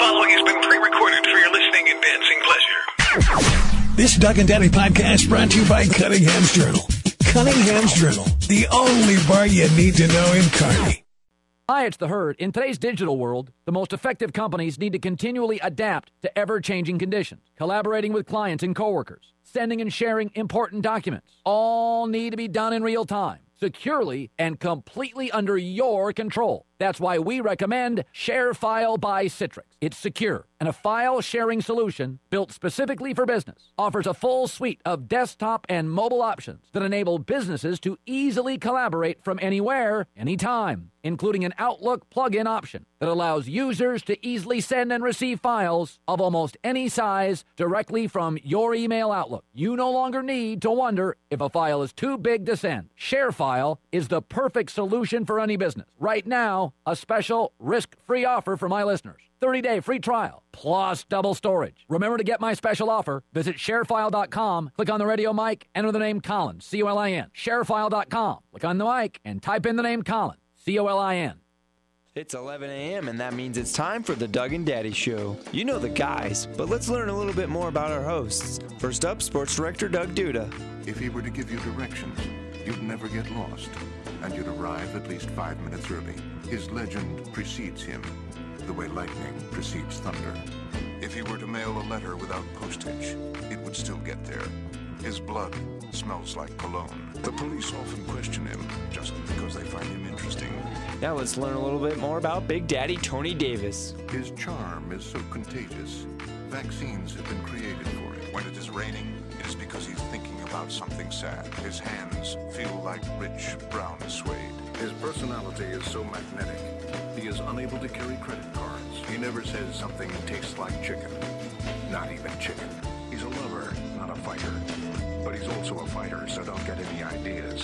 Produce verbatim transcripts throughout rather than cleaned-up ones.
following has been pre-recorded for your listening and dancing pleasure. This Doug and Daddy podcast brought to you by Cunningham's Journal. Cunningham's Journal, the only bar you need to know in Kearney. Hi, it's The Herd. In today's digital world, the most effective companies need to continually adapt to ever-changing conditions. Collaborating with clients and coworkers, sending and sharing important documents, all need to be done in real time, securely, and completely under your control. That's why we recommend ShareFile by Citrix. It's secure and a file-sharing solution built specifically for business. Offers a full suite of desktop and mobile options that enable businesses to easily collaborate from anywhere, anytime, including an Outlook plug-in option that allows users to easily send and receive files of almost any size directly from your email Outlook. You no longer need to wonder if a file is too big to send. ShareFile is the perfect solution for any business. Right now, a special risk-free offer for my listeners. thirty-day free trial, plus double storage. Remember to get my special offer. Visit sharefile dot com, click on the radio mic, enter the name Colin, C O L I N. sharefile dot com, click on the mic, and type in the name Colin, C O L I N. It's eleven a.m. and that means it's time for the Doug and Daddy Show. You know the guys, but let's learn a little bit more about our hosts. First up, Sports Director Doug Duda. If he were to give you directions, you'd never get lost, and you'd arrive at least five minutes early. His legend precedes him, the way lightning precedes thunder. If he were to mail a letter without postage, it would still get there. His blood smells like cologne. The police often question him just because they find him interesting. Now let's learn a little bit more about Big Daddy Tony Davis. His charm is so contagious, vaccines have been created for it. When it is raining, it is because he's thinking about something sad. His hands feel like rich brown suede. His personality is so magnetic, he is unable to carry credit cards. He never says something tastes like chicken. Not even chicken. He's a lover, not a fighter. But he's also a fighter, so don't get any ideas.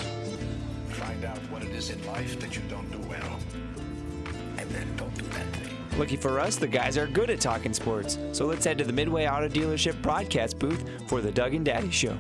Find out what it is in life that you don't do well, and then don't do that thing. Lucky for us, the guys are good at talking sports. So let's head to the Midway Auto Dealership broadcast booth for the Doug and Daddy Show.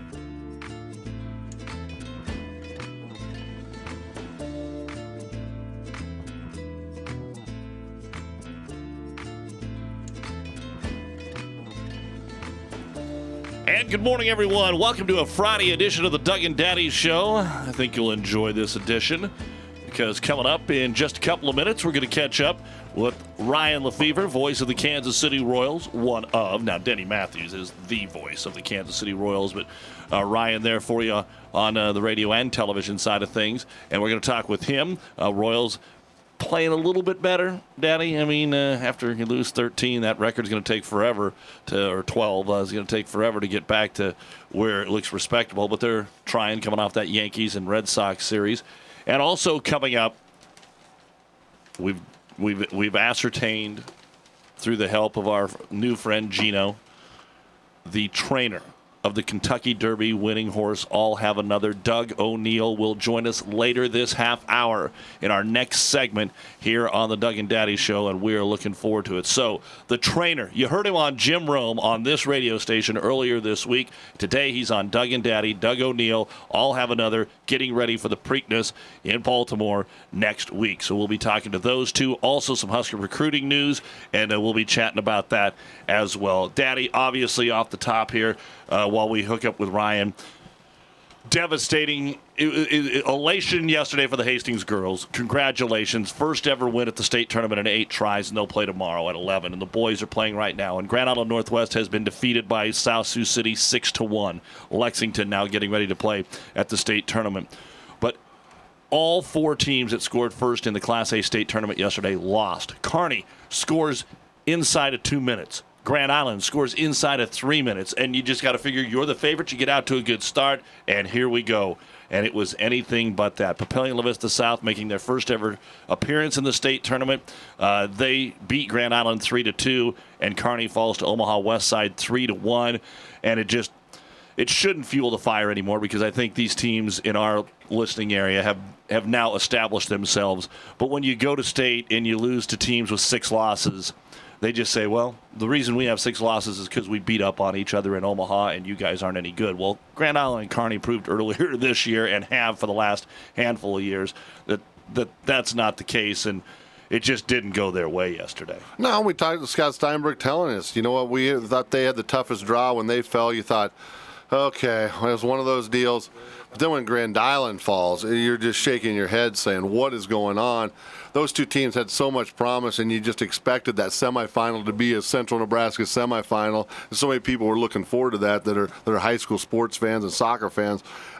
And good morning, everyone. Welcome to a Friday edition of the Doug and Daddy Show. I think you'll enjoy this edition because coming up in just a couple of minutes, we're going to catch up with Ryan Lefevre, voice of the Kansas City Royals, one of. Now, Denny Matthews is the voice of the Kansas City Royals, but uh, Ryan there for you on uh, the radio and television side of things. And we're going to talk with him. Uh, Royals playing a little bit better, Daddy. I mean, uh, after you lose thirteen, that record's going to take forever to, or twelve, uh, it's going to take forever to get back to where it looks respectable. But they're trying, coming off that Yankees and Red Sox series. And also coming up, we've we've we've ascertained through the help of our new friend Gino, the trainer of the Kentucky Derby winning horse, All Have Another. Doug O'Neill will join us later this half hour in our next segment here on the Doug and Daddy Show, and we are looking forward to it. So, the trainer, you heard him on Jim Rome on this radio station earlier this week. Today he's on Doug and Daddy, Doug O'Neill, All Have Another, getting ready for the Preakness in Baltimore next week. So we'll be talking to those two. Also some Husker recruiting news, and uh, we'll be chatting about that as well. Daddy, obviously off the top here, uh, while we hook up with Ryan, devastating it, it, elation yesterday for the Hastings girls. Congratulations. First ever win at the state tournament in eight tries, and they'll play tomorrow at eleven. And the boys are playing right now. And Grand Island Northwest has been defeated by South Sioux City six to one. Lexington now getting ready to play at the state tournament. But all four teams that scored first in the Class A state tournament yesterday lost. Kearney scores inside of two minutes. Grand Island scores inside of three minutes, and you just got to figure you're the favorite. You get out to a good start, and here we go. And it was anything but that. Papillion La Vista South making their first ever appearance in the state tournament. Uh, they beat Grand Island three to two, and Kearney falls to Omaha West Side three to one. And it just it shouldn't fuel the fire anymore, because I think these teams in our listening area have, have now established themselves. But when you go to state and you lose to teams with six losses, they just say, well, the reason we have six losses is because we beat up on each other in Omaha and you guys aren't any good. Well, Grand Island and Kearney proved earlier this year, and have for the last handful of years, that, that that's not the case. And it just didn't go their way yesterday. No, we talked to Scott Steinberg telling us, you know what, we thought they had the toughest draw. When they fell, you thought, okay, well, it was one of those deals. But then when Grand Island falls, you're just shaking your head saying, what is going on? Those two teams had so much promise, and you just expected that semifinal to be a Central Nebraska semifinal. And so many people were looking forward to that that are, that are high school sports fans and soccer fans.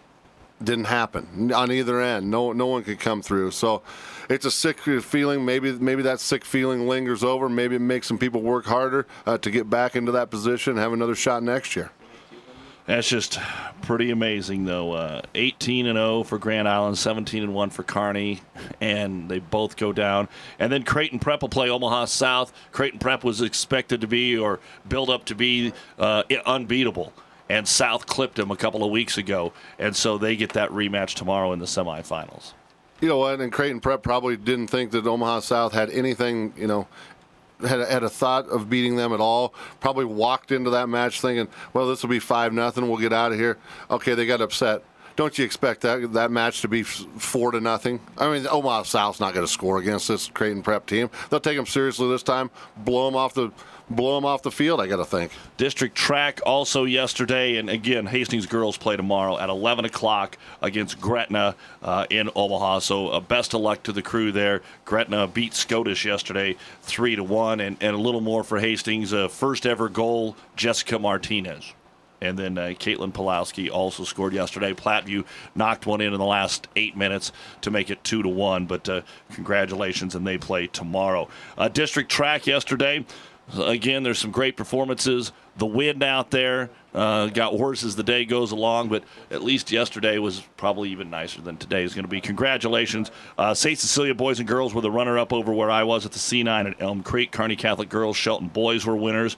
Didn't happen on either end. No, no one could come through. So it's a sick feeling. Maybe, maybe that sick feeling lingers over. Maybe it makes some people work harder uh, to get back into that position and have another shot next year. That's just pretty amazing, though. Uh, eighteen and oh for Grand Island, seventeen and one for Kearney, and they both go down. And then Creighton Prep will play Omaha South. Creighton Prep was expected to be, or built up to be, uh, unbeatable. And South clipped them a couple of weeks ago, and so they get that rematch tomorrow in the semifinals. You know what? And Creighton Prep probably didn't think that Omaha South had anything, you know, had had a thought of beating them at all. Probably walked into that match thinking, well, this will be five nothing. We'll get out of here. Okay, they got upset. Don't you expect that that match to be four to nothing? I mean, Omaha South's not going to score against this Creighton Prep team. They'll take them seriously this time. Blow them off the. Blow them off the field, I got to think. District track also yesterday, and again, Hastings girls play tomorrow at eleven o'clock against Gretna uh, in Omaha. So uh, best of luck to the crew there. Gretna beat Scotus yesterday three to one, and, and a little more for Hastings. Uh, first ever goal, Jessica Martinez. And then uh, Caitlin Pulowski also scored yesterday. Platteview knocked one in in the last eight minutes to make it two to one. But uh, congratulations, and they play tomorrow. Uh, district track yesterday. Again, there's some great performances. The wind out there uh, got worse as the day goes along, but at least yesterday was probably even nicer than today is going to be. Congratulations. Uh, Saint Cecilia boys and girls were the runner-up over where I was at the C nine at Elm Creek. Kearney Catholic girls, Shelton boys were winners.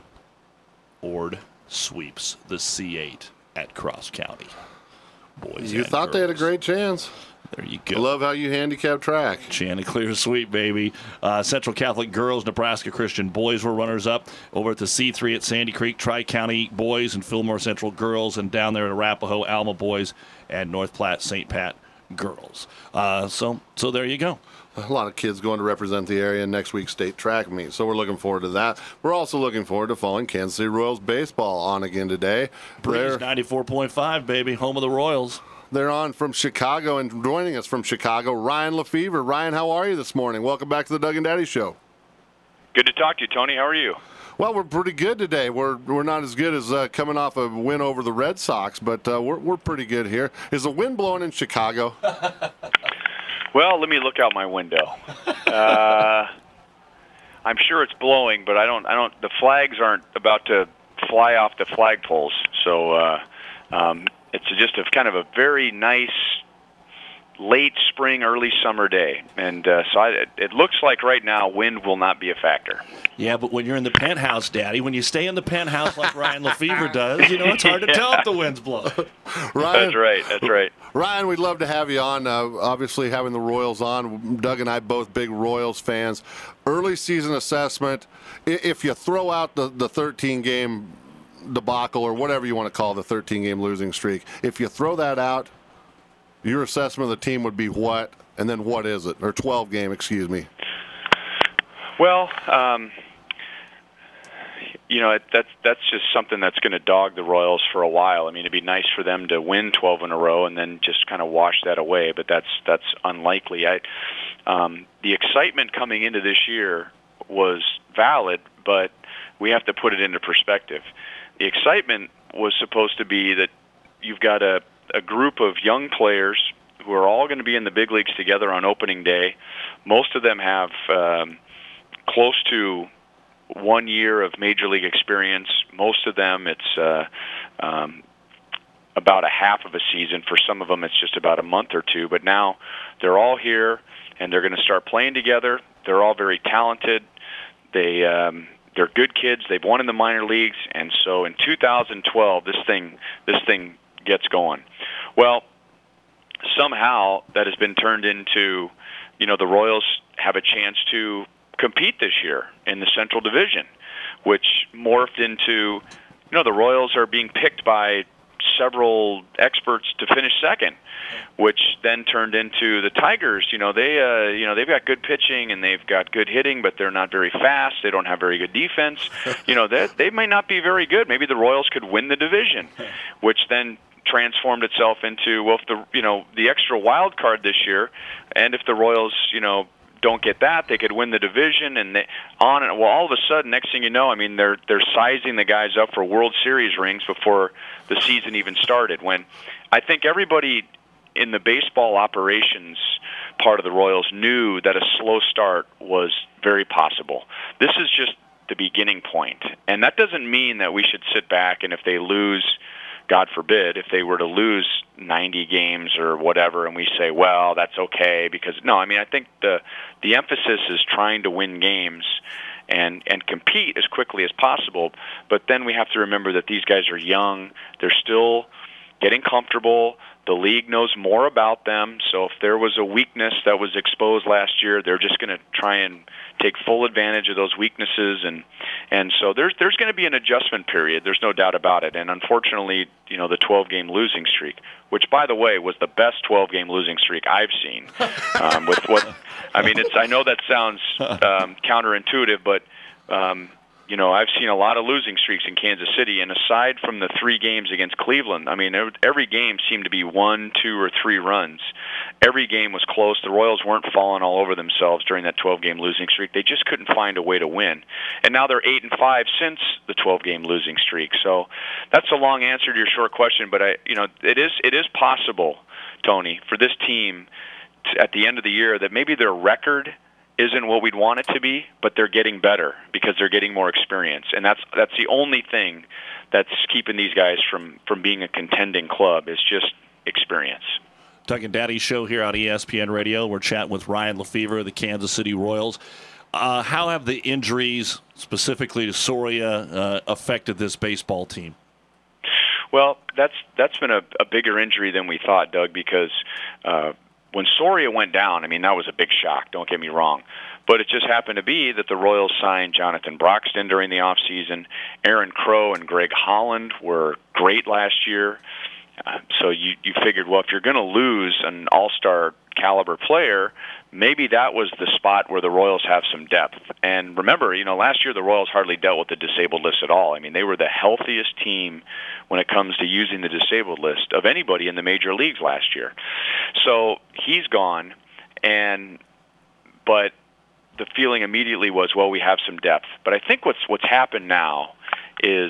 Ord sweeps the C eight at Cross County. Boys You and thought girls. They had a great chance. There you go. I love how you handicap track. Chanticleer sweep, baby. Uh, Central Catholic girls, Nebraska Christian boys were runners-up. Over at the C three at Sandy Creek, Tri-County boys and Fillmore Central girls. And down there at Arapahoe, Alma boys and North Platte, Saint Pat girls. Uh, so, so there you go. A lot of kids going to represent the area in next week's state track meet, so we're looking forward to that. We're also looking forward to following Kansas City Royals baseball on again today. Breeze ninety-four point five, baby, home of the Royals. They're on from Chicago, and joining us from Chicago, Ryan Lefevre. Ryan, how are you this morning? Welcome back to the Doug and Daddy Show. Good to talk to you, Tony. How are you? Well, we're pretty good today. We're we're not as good as uh, coming off a win over the Red Sox, but uh, we're we're pretty good here. Is the wind blowing in Chicago? Well, let me look out my window. Uh, I'm sure it's blowing, but I don't. I don't. The flags aren't about to fly off the flagpoles, so uh, um, it's just a kind of a very nice late spring, early summer day, and uh, so I, it, it looks like right now wind will not be a factor. Yeah, but when you're in the penthouse, Daddy, when you stay in the penthouse like Ryan Lefevre does, you know, it's hard to tell if the wind's blowing. Ryan, That's right. That's right. Ryan, we'd love to have you on. Uh, obviously, having the Royals on, Doug and I both big Royals fans. Early season assessment. If you throw out the the thirteen game debacle or whatever you want to call the thirteen game losing streak, if you throw that out, your assessment of the team would be what, and then what is it? Or twelve game, excuse me. Well, um, you know, it, that's that's just something that's going to dog the Royals for a while. I mean, it'd be nice for them to win twelve in a row and then just kind of wash that away, but that's that's unlikely. I, um, the excitement coming into this year was valid, but we have to put it into perspective. The excitement was supposed to be that you've got a a group of young players who are all going to be in the big leagues together on opening day. Most of them have um, close to one year of major league experience. Most of them, it's uh, um, about a half of a season. For some of them, it's just about a month or two. But now they're all here, and they're going to start playing together. They're all very talented. They um, they're good kids. They've won in the minor leagues, and so in two thousand twelve, this thing this thing gets going. Well, somehow that has been turned into, you know, the Royals have a chance to compete this year in the Central Division, which morphed into, you know, the Royals are being picked by several experts to finish second, which then turned into the Tigers. You know, they uh, you know they've got good pitching and they've got good hitting, but they're not very fast. They don't have very good defense. You know, they they might not be very good. Maybe the Royals could win the division, which then transformed itself into, well, if the you know the extra wild card this year, and if the Royals you know don't get that, they could win the division, and they, on and well, all of a sudden, next thing you know, I mean, they're they're sizing the guys up for World Series rings before the season even started. When I think everybody in the baseball operations part of the Royals knew that a slow start was very possible. This is just the beginning point, and that doesn't mean that we should sit back and if they lose, God forbid, if they were to lose ninety games or whatever, and we say, well, that's okay, because no, I mean, I think the the emphasis is trying to win games and and compete as quickly as possible. But then we have to remember that these guys are young; they're still getting comfortable. The league knows more about them, so if there was a weakness that was exposed last year, they're just going to try and take full advantage of those weaknesses, and and so there's there's going to be an adjustment period. There's no doubt about it. And unfortunately, you know, the twelve-game losing streak, which by the way was the best twelve-game losing streak I've seen. Um, with what I mean, it's I know that sounds um, counterintuitive, but um, you know, I've seen a lot of losing streaks in Kansas City, and aside from the three games against Cleveland, I mean, every game seemed to be one, two, or three runs. Every game was close. The Royals weren't falling all over themselves during that twelve-game losing streak. They just couldn't find a way to win. And now they're eight and five since the twelve-game losing streak. So that's a long answer to your short question, but I, you know, it is it is possible, Tony, for this team to, at the end of the year that maybe their record isn't what we'd want it to be, but they're getting better because they're getting more experience, and that's that's the only thing that's keeping these guys from from being a contending club is just experience. Doug and Daddy show here on E S P N Radio. We're chatting with Ryan Lefebvre of the Kansas City Royals. Uh, how have the injuries, specifically to Soria, uh, affected this baseball team? Well, that's that's been a, a bigger injury than we thought, Doug, because uh, when Soria went down, I mean, that was a big shock, don't get me wrong. But it just happened to be that the Royals signed Jonathan Broxton during the offseason. Aaron Crow and Greg Holland were great last year. Uh, so you, you figured, well, if you're going to lose an all-star caliber player, maybe that was the spot where the Royals have some depth. And remember, you know, last year the Royals hardly dealt with the disabled list at all. I mean, they were the healthiest team when it comes to using the disabled list of anybody in the major leagues last year. So he's gone, and but the feeling immediately was, well, we have some depth. But I think what's what's happened now is,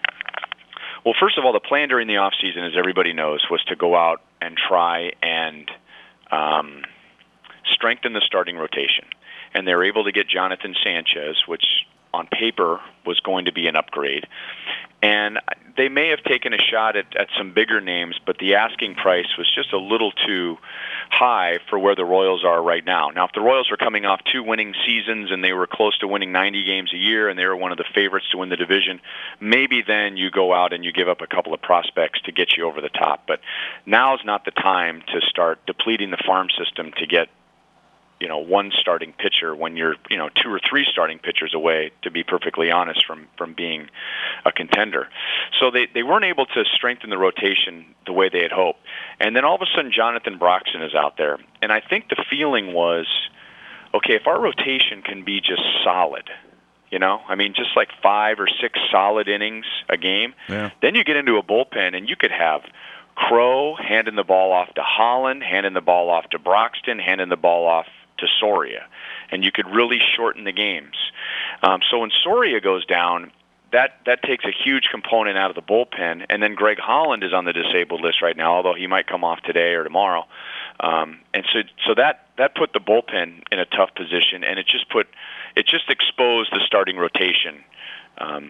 well, first of all, the plan during the offseason, as everybody knows, was to go out and try and um, strengthen the starting rotation. And they were able to get Jonathan Sanchez, which on paper was going to be an upgrade. And they may have taken a shot at, at some bigger names, but the asking price was just a little too high for where the Royals are right now. Now, if the Royals were coming off two winning seasons and they were close to winning ninety games a year and they were one of the favorites to win the division, maybe then you go out and you give up a couple of prospects to get you over the top. But now's not the time to start depleting the farm system to get, you know, one starting pitcher when you're, you know, two or three starting pitchers away, to be perfectly honest, from, from being a contender. So they, they weren't able to strengthen the rotation the way they had hoped. And then all of a sudden Jonathan Broxton is out there. And I think the feeling was, okay, if our rotation can be just solid, you know, I mean, just like five or six solid innings a game, yeah. Then you get into a bullpen and you could have Crow handing the ball off to Holland, handing the ball off to Broxton, handing the ball off to Soria, and you could really shorten the games. Um, so when Soria goes down, that that takes a huge component out of the bullpen, and then Greg Holland is on the disabled list right now, although he might come off today or tomorrow. Um, and so so that that put the bullpen in a tough position, and it just put it just exposed the starting rotation um,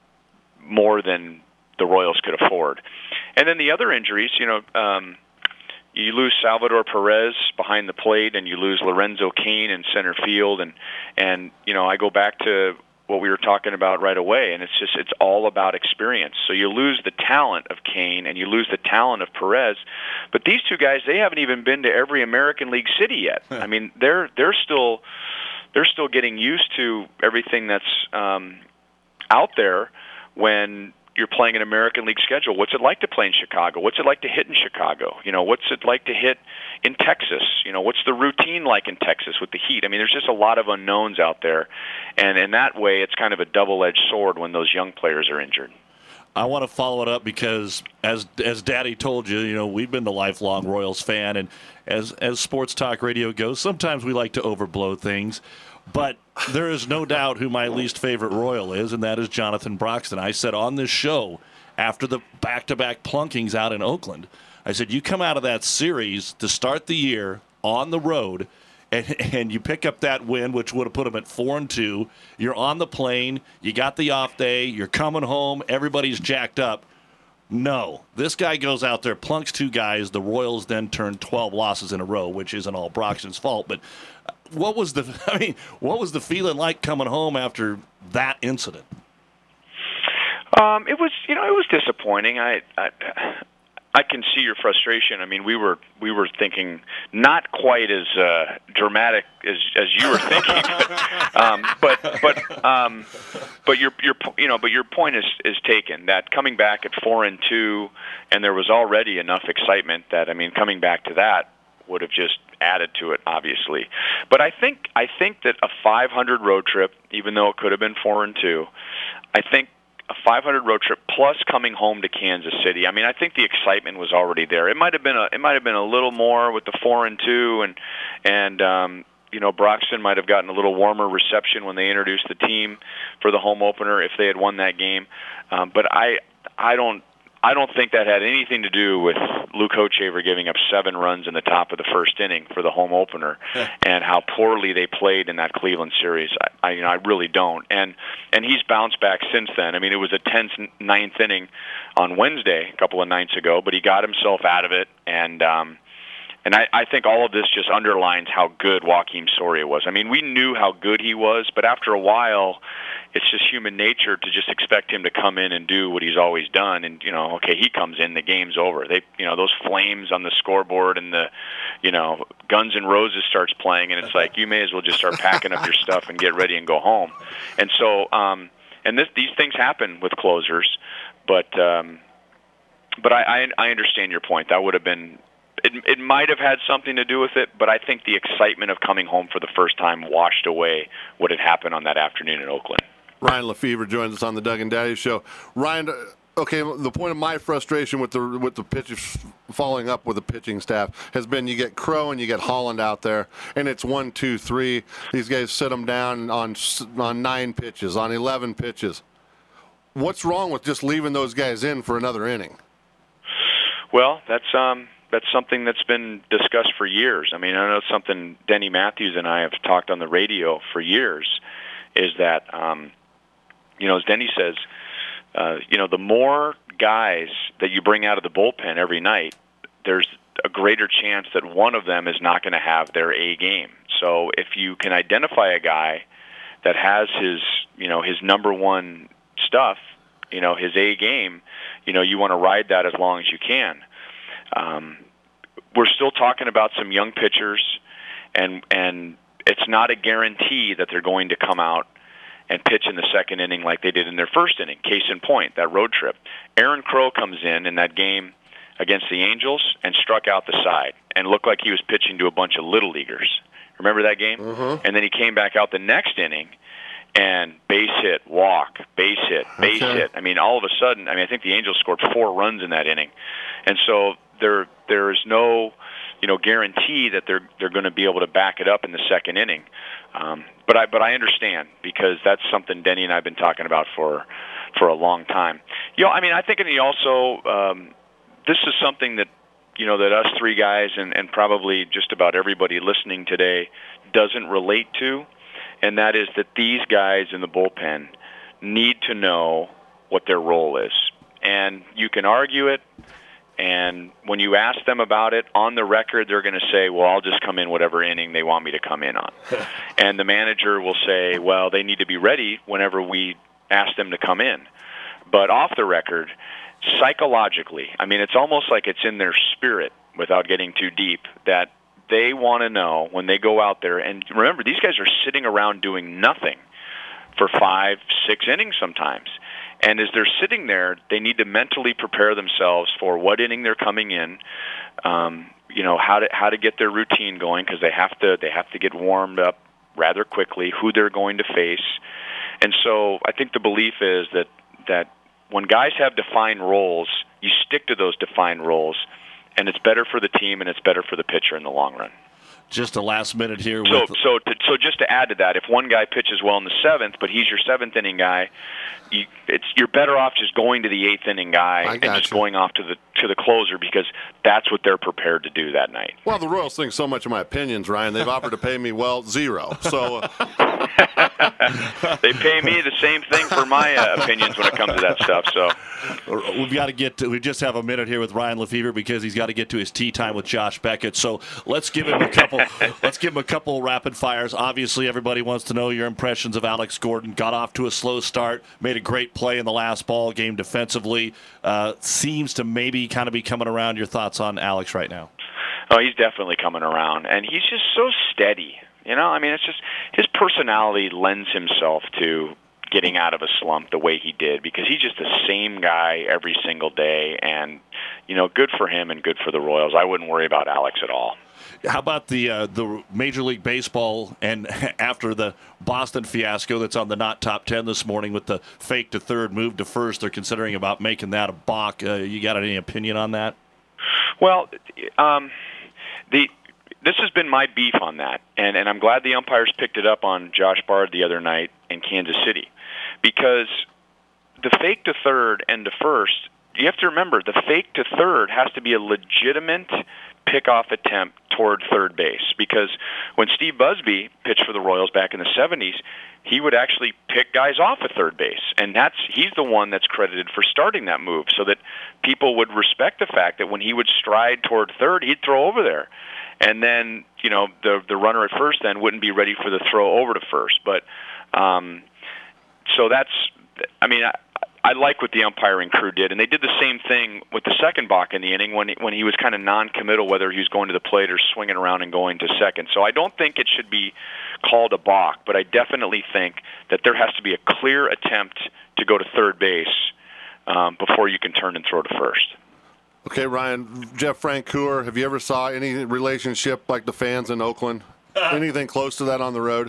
more than the Royals could afford. And then the other injuries, you know, um, you lose Salvador Perez behind the plate, and you lose Lorenzo Cain in center field, and and you know, I go back to what we were talking about right away, and it's just it's all about experience. So you lose the talent of Cain, and you lose the talent of Perez, but these two guys, they haven't even been to every American League city yet. I mean, they're they're still they're still getting used to everything that's um, out there when you're playing an American League schedule. What's it like to play in Chicago? What's it like to hit in Chicago? You know, what's it like to hit in Texas? You know, what's the routine like in Texas with the heat? I mean, there's just a lot of unknowns out there, and in that way, it's kind of a double-edged sword when those young players are injured. I want to follow it up because, as as Daddy told you, you know, we've been the lifelong Royals fan, and as as sports talk radio goes, sometimes we like to overblow things. But there is no doubt who my least favorite Royal is, and that is Jonathan Broxton. I said on this show, after the back-to-back plunkings out in Oakland, I said, you come out of that series to start the year on the road, and, and you pick up that win, which would have put them at four and two. You're on the plane. You got the off day. You're coming home. Everybody's jacked up. No. This guy goes out there, plunks two guys. The Royals then turn twelve losses in a row, which isn't all Broxton's fault, but what was the I mean, what was the feeling like coming home after that incident? Um, it was, you know, it was disappointing. I, I, I can see your frustration. I mean, we were we were thinking not quite as uh, dramatic as as you were thinking, but um, but but, um, but your your you know, but your point is is taken. That coming back at four and two, and there was already enough excitement that I mean, coming back to that would have just added to it, obviously. But I think I think that a five hundred road trip, even though it could have been four and two, I think a five hundred road trip plus coming home to Kansas City. I mean, I think the excitement was already there. It might have been a it might have been a little more with the four and two, and and um, you know, Broxton might have gotten a little warmer reception when they introduced the team for the home opener if they had won that game. Um, but I I don't. I don't think that had anything to do with Luke Hochevar giving up seven runs in the top of the first inning for the home opener and how poorly they played in that Cleveland series. I, I, you know, I really don't. And and he's bounced back since then. I mean, it was a tense ninth inning on Wednesday, a couple of nights ago, but he got himself out of it. And um, and I, I think all of this just underlines how good Joakim Soria was. I mean, we knew how good he was, but after a while, it's just human nature to just expect him to come in and do what he's always done. And, you know, okay, he comes in, the game's over. They, you know, those flames on the scoreboard and the, you know, Guns N' Roses starts playing, and it's like, you may as well just start packing up your stuff and get ready and go home. And so, um, and this, these things happen with closers, but, um, but I, I, I understand your point. That would have been, it, it might have had something to do with it, but I think the excitement of coming home for the first time washed away what had happened on that afternoon in Oakland. Ryan Lefevre joins us on the Doug and Daddy Show. Ryan, okay, the point of my frustration with the with the pitch following up with the pitching staff has been you get Crow and you get Holland out there, and it's one, two, three. These guys sit them down on on nine pitches, on eleven pitches. What's wrong with just leaving those guys in for another inning? Well, that's um. That's something that's been discussed for years. I mean, I know something Denny Matthews and I have talked on the radio for years, is that, um, you know, as Denny says, uh, you know, the more guys that you bring out of the bullpen every night, there's a greater chance that one of them is not going to have their A game. So if you can identify a guy that has his, you know, his number one stuff, you know, his A game, you know, you want to ride that as long as you can. Um, we're still talking about some young pitchers, and and it's not a guarantee that they're going to come out and pitch in the second inning like they did in their first inning. Case in point, that road trip. Aaron Crow comes in in that game against the Angels and struck out the side and looked like he was pitching to a bunch of little leaguers. Remember that game? Mm-hmm. And then he came back out the next inning and base hit, walk, base hit, base okay. hit. I mean, all of a sudden, I mean, I think the Angels scored four runs in that inning. And so there there is no, you know, guarantee that they're they're going to be able to back it up in the second inning. Um, but I but I understand, because that's something Denny and I have been talking about for for a long time. You know, I mean, I think and he also um, this is something that, you know, that us three guys and, and probably just about everybody listening today doesn't relate to, and that is that these guys in the bullpen need to know what their role is. And you can argue it, and when you ask them about it on the record, they're going to say, well, I'll just come in whatever inning they want me to come in on. And the manager will say, well, they need to be ready whenever we ask them to come in. But off the record, psychologically, I mean, it's almost like it's in their spirit, without getting too deep, that they want to know when they go out there. And remember, these guys are sitting around doing nothing for five, six innings sometimes. And as they're sitting there, they need to mentally prepare themselves for what inning they're coming in. Um, you know how to how to get their routine going, because they have to they have to get warmed up rather quickly. Who they're going to face, and so I think the belief is that that when guys have defined roles, you stick to those defined roles, and it's better for the team and it's better for the pitcher in the long run. Just a last minute here. So, with... so, to, so just to add to that, if one guy pitches well in the seventh, but he's your seventh inning guy, you, it's you're better off just going to the eighth inning guy and just you. going off to the to the closer, because that's what they're prepared to do that night. Well, the Royals think so much of my opinions, Ryan. They've offered to pay me well zero. So they pay me the same thing for my uh, opinions when it comes to that stuff. So we've got to get to, we just have a minute here with Ryan Lefevre, because he's got to get to his tea time with Josh Beckett. So let's give him a couple. let's give him a couple rapid fires. Obviously, everybody wants to know your impressions of Alex Gordon. Got off to a slow start, made a great play in the last ball game defensively. Uh, seems to maybe kind of be coming around. Your thoughts on Alex right now? Oh, he's definitely coming around, and he's just so steady. You know, I mean, it's just his personality lends himself to getting out of a slump the way he did, because he's just the same guy every single day, and, you know, good for him and good for the Royals. I wouldn't worry about Alex at all. How about the uh, the Major League Baseball, and after the Boston fiasco that's on the not top ten this morning with the fake to third, move to first, they're considering about making that a balk. Uh, you got any opinion on that? Well, um, the this has been my beef on that, and, and I'm glad the umpires picked it up on Josh Bard the other night in Kansas City, because the fake to third and to first, you have to remember, the fake to third has to be a legitimate pickoff attempt toward third base, because when Steve Busby pitched for the Royals back in the seventies, he would actually pick guys off at third base, and that's he's the one that's credited for starting that move, so that people would respect the fact that when he would stride toward third, he'd throw over there, and then you know the the runner at first then wouldn't be ready for the throw over to first. But um, so that's I mean. I, I like what the umpiring crew did, and they did the same thing with the second balk in the inning when he, when he was kind of non-committal, whether he was going to the plate or swinging around and going to second. So I don't think it should be called a balk, but I definitely think that there has to be a clear attempt to go to third base um, before you can turn and throw to first. Okay, Ryan, Jeff Francoeur, have you ever saw any relationship like the fans in Oakland? Anything close to that on the road?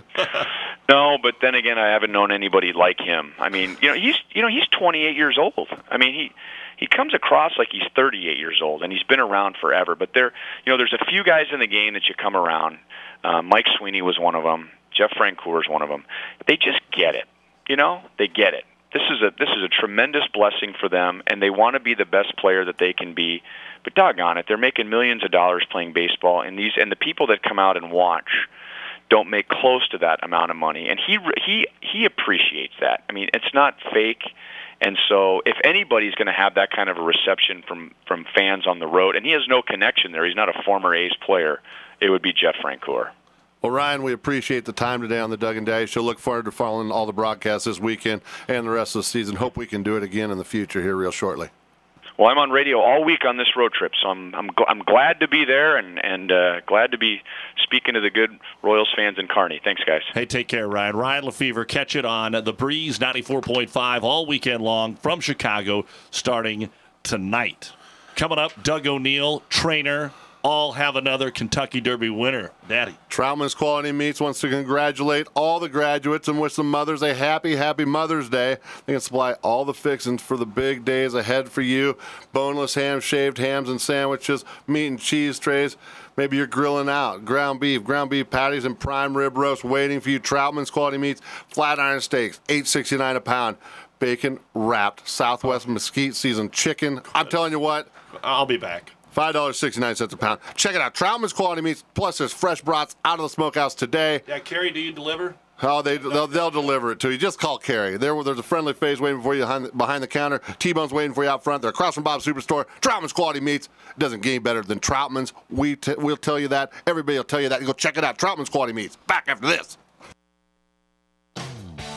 No, but then again, I haven't known anybody like him. I mean, you know, he's you know he's twenty-eight years old. I mean, he he comes across like he's thirty-eight years old, and he's been around forever. But there, you know, there's a few guys in the game that you come around. Uh, Mike Sweeney was one of them. Jeff Francoeur is one of them. They just get it. You know, they get it. This is a this is a tremendous blessing for them, and they want to be the best player that they can be. But doggone it, they're making millions of dollars playing baseball, and these and the people that come out and watch don't make close to that amount of money, and he he he appreciates that. I mean, it's not fake, and so if anybody's going to have that kind of a reception from from fans on the road, and he has no connection there, he's not a former A's player, it would be Jeff Francoeur. Well, Ryan, we appreciate the time today on the Doug and Daddy Show. Look forward to following all the broadcasts this weekend and the rest of the season. Hope we can do it again in the future here real shortly. Well, I'm on radio all week on this road trip, so I'm I'm, I'm glad to be there and and uh, glad to be speaking to the good Royals fans in Kearney. Thanks, guys. Hey, take care, Ryan. Ryan Lefevre, catch it on The Breeze ninety-four point five all weekend long from Chicago, starting tonight. Coming up, Doug O'Neill, trainer. All have another Kentucky Derby winner. Daddy. Troutman's Quality Meats wants to congratulate all the graduates and wish the mothers a happy, happy Mother's Day. They can supply all the fixings for the big days ahead for you. Boneless ham, shaved hams and sandwiches, meat and cheese trays. Maybe you're grilling out. Ground beef, ground beef patties, and prime rib roast waiting for you. Troutman's Quality Meats, flat iron steaks, eight sixty-nine a pound. Bacon wrapped Southwest Mesquite seasoned chicken. I'm telling you what. I'll be back. five dollars and sixty-nine cents a pound. Check it out. Troutman's Quality Meats, plus there's fresh brats out of the smokehouse today. Yeah, Carrie, do you deliver? Oh, they, they'll, they'll deliver it to you. Just call Carrie. There, there's a friendly face waiting for you behind the, behind the counter. T-Bone's waiting for you out front. They're across from Bob's Superstore. Troutman's Quality Meats. It doesn't get any better than Troutman's. We t- we'll tell you that. Everybody will tell you that. You go check it out. Troutman's Quality Meats. Back after this.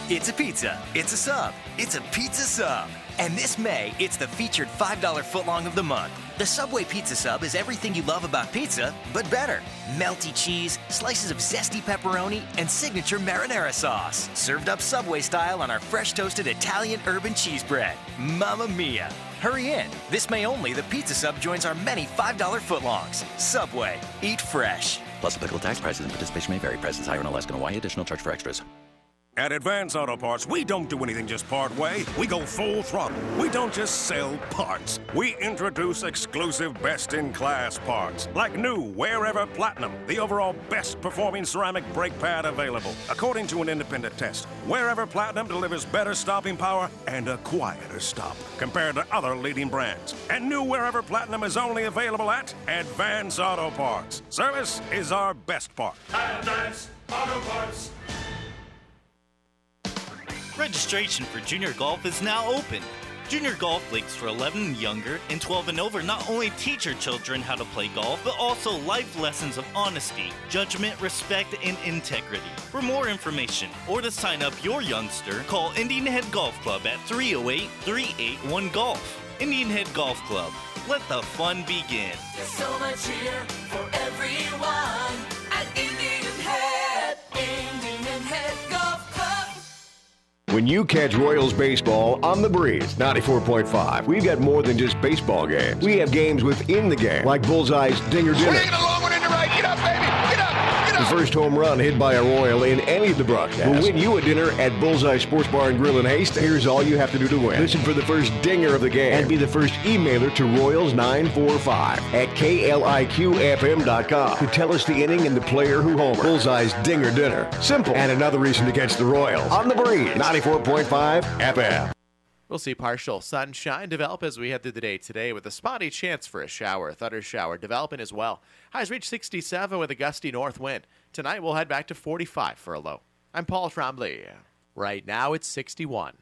It's a pizza. It's a sub. It's a pizza sub. And this May, it's the featured five dollar footlong of the month. The Subway Pizza Sub is everything you love about pizza, but better. Melty cheese, slices of zesty pepperoni, and signature marinara sauce. Served up Subway style on our fresh toasted Italian urban cheese bread. Mamma mia. Hurry in. This May only, the Pizza Sub joins our many five dollar footlongs. Subway. Eat fresh. Plus applicable tax, prices, and participation may vary. Prices higher in Alaska and Hawaii. Additional charge for extras. At Advance Auto Parts, we don't do anything just part way. We go full throttle. We don't just sell parts. We introduce exclusive best-in-class parts, like new Wherever Platinum, the overall best-performing ceramic brake pad available. According to an independent test, Wherever Platinum delivers better stopping power and a quieter stop compared to other leading brands. And new Wherever Platinum is only available at Advance Auto Parts. Service is our best part. Advance Auto Parts. Registration for junior golf is now open. Junior golf leagues for eleven and younger and twelve and over not only teach your children how to play golf, but also life lessons of honesty, judgment, respect, and integrity. For more information or to sign up your youngster, call Indian Head Golf Club at three oh eight, three eight one, golf. Indian Head Golf Club. Let the fun begin. There's so much here for everyone at Indian Head. Indian Head Golf Club. When you catch Royals baseball on The Breeze ninety-four point five, we've got more than just baseball games. We have games within the game, like Bullseye's Dinger Dinner. Swinging a long one into right. Get up, baby. Get up. Get The up. first home run hit by a Royal in any of the broadcasts will win you a dinner at Bullseye Sports Bar and Grill in Hastings. Here's all you have to do to win. Listen for the first dinger of the game and be the first emailer to Royals nine four five at K L I Q F M dot com to tell us the inning and the player who homered. Bullseye's Dinger Dinner. Simple. And another reason to catch the Royals on The Breeze ninety-four point five F M. We'll see partial sunshine develop as we head through the day today with a spotty chance for a shower, thunder shower developing as well. Highs reach sixty-seven with a gusty north wind. Tonight we'll head back to forty-five for a low. I'm Paul Trombley. Right now it's sixty-one.